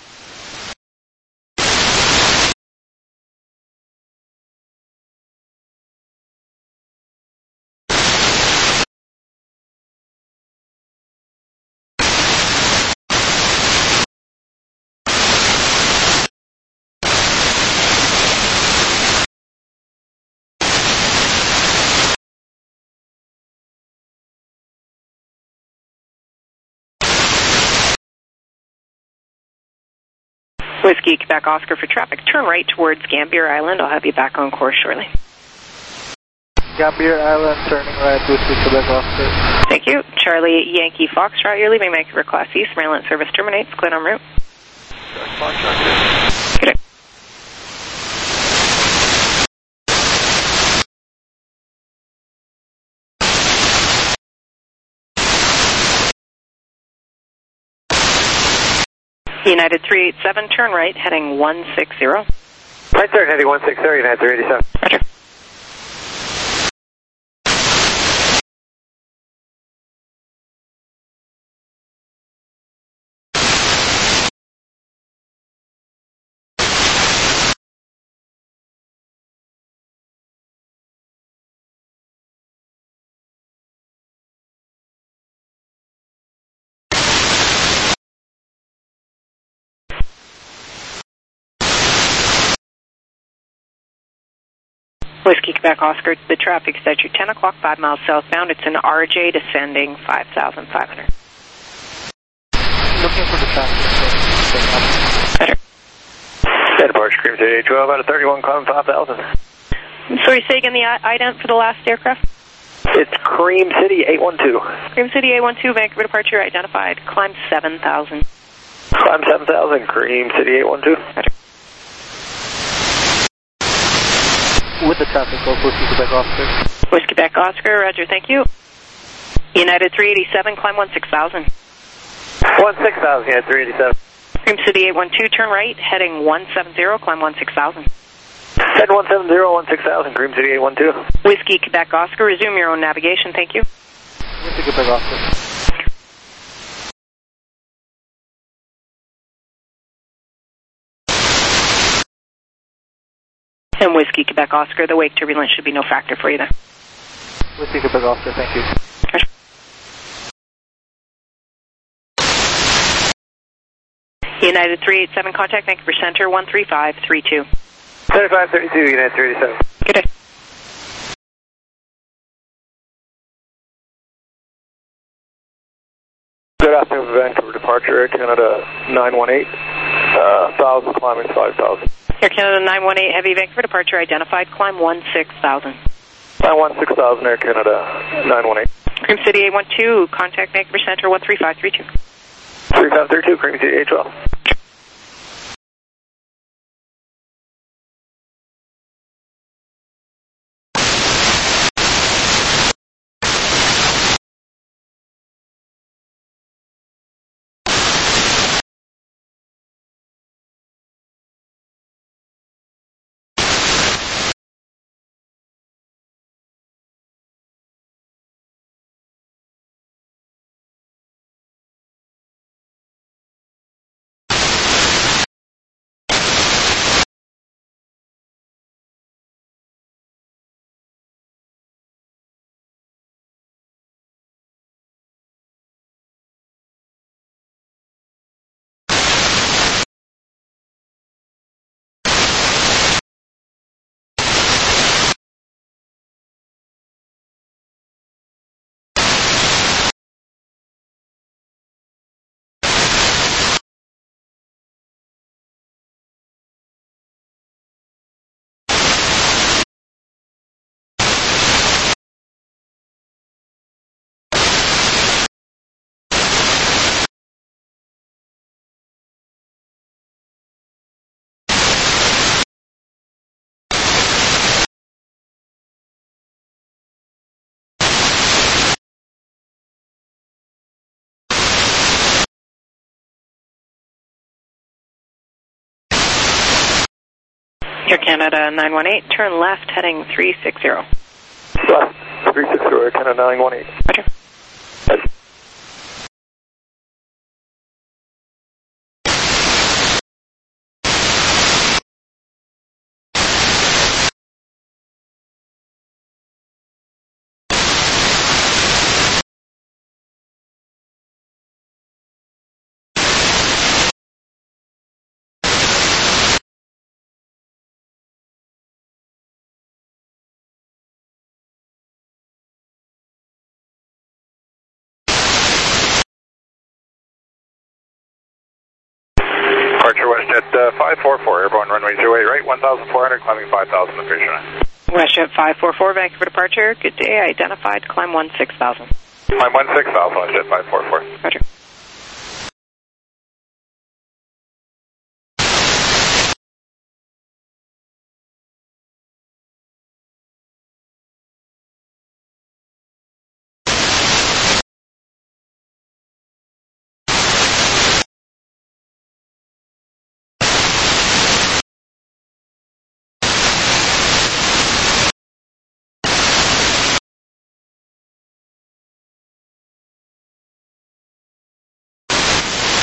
Speaker 15: Whiskey, Quebec Oscar for traffic. Turn right towards Gambier Island. I'll have you back on course shortly.
Speaker 8: Gambier Island, turning right, Whiskey, Quebec Oscar.
Speaker 15: Thank you. Charlie Yankee Foxtrot, you're leaving Vancouver Class East. Maryland service terminates. Clear en route. Good day. United 387, turn right, heading 160.
Speaker 13: Right there, heading 160, United 387.
Speaker 15: Roger. Whiskey, Quebec Oscar, the traffic is at your 10 o'clock, 5 miles southbound. It's an RJ descending 5,500.
Speaker 8: Looking for the traffic.
Speaker 15: Better.
Speaker 13: Departure, Cream 3812 out of 31, climb 5,000.
Speaker 15: Sorry, say again the ident for the last aircraft?
Speaker 13: It's Cream City 812.
Speaker 15: Cream City 812, Vancouver departure identified. Climb 7,000.
Speaker 13: Climb 7,000, Cream City 812.
Speaker 15: Roger.
Speaker 8: With the traffic, Golf Whiskey Quebec Oscar.
Speaker 15: Whiskey Quebec Oscar, roger, thank you. United 387, climb 16,000.
Speaker 13: 16,000, United 387.
Speaker 15: Cream City 812, turn right, heading 170, climb 16,000.
Speaker 13: Head 170, 16,000, Cream City 812.
Speaker 15: Whiskey Quebec Oscar, resume your own navigation, thank you.
Speaker 8: Whiskey Quebec Oscar.
Speaker 15: And Whiskey Quebec Oscar, the wake turbulence should be no factor for you there.
Speaker 8: Whiskey Quebec Oscar, thank you.
Speaker 15: United 387, contact Vancouver Center 13532.
Speaker 13: 3532, United 387.
Speaker 15: Good day.
Speaker 9: Good afternoon, Vancouver departure, Air Canada 918, 1,000 climbing 5,000.
Speaker 15: Air Canada 918, heavy Vancouver departure identified, climb 16,000.
Speaker 9: Climb 16,000, Air Canada 918.
Speaker 15: Cream City 812, contact Vancouver Center 13532.
Speaker 13: 3532, Cream City 812.
Speaker 15: Air Canada 918, turn left, heading 360.
Speaker 9: Left, 360, Air Canada 918.
Speaker 15: Roger.
Speaker 3: Departure WestJet 544, airborne runway 08 right, 1,400, climbing 5,000, approach 9.
Speaker 15: WestJet 544, Vancouver departure, good day, identified, climb 16,000.
Speaker 3: Climb 16,000, WestJet 544.
Speaker 15: Roger.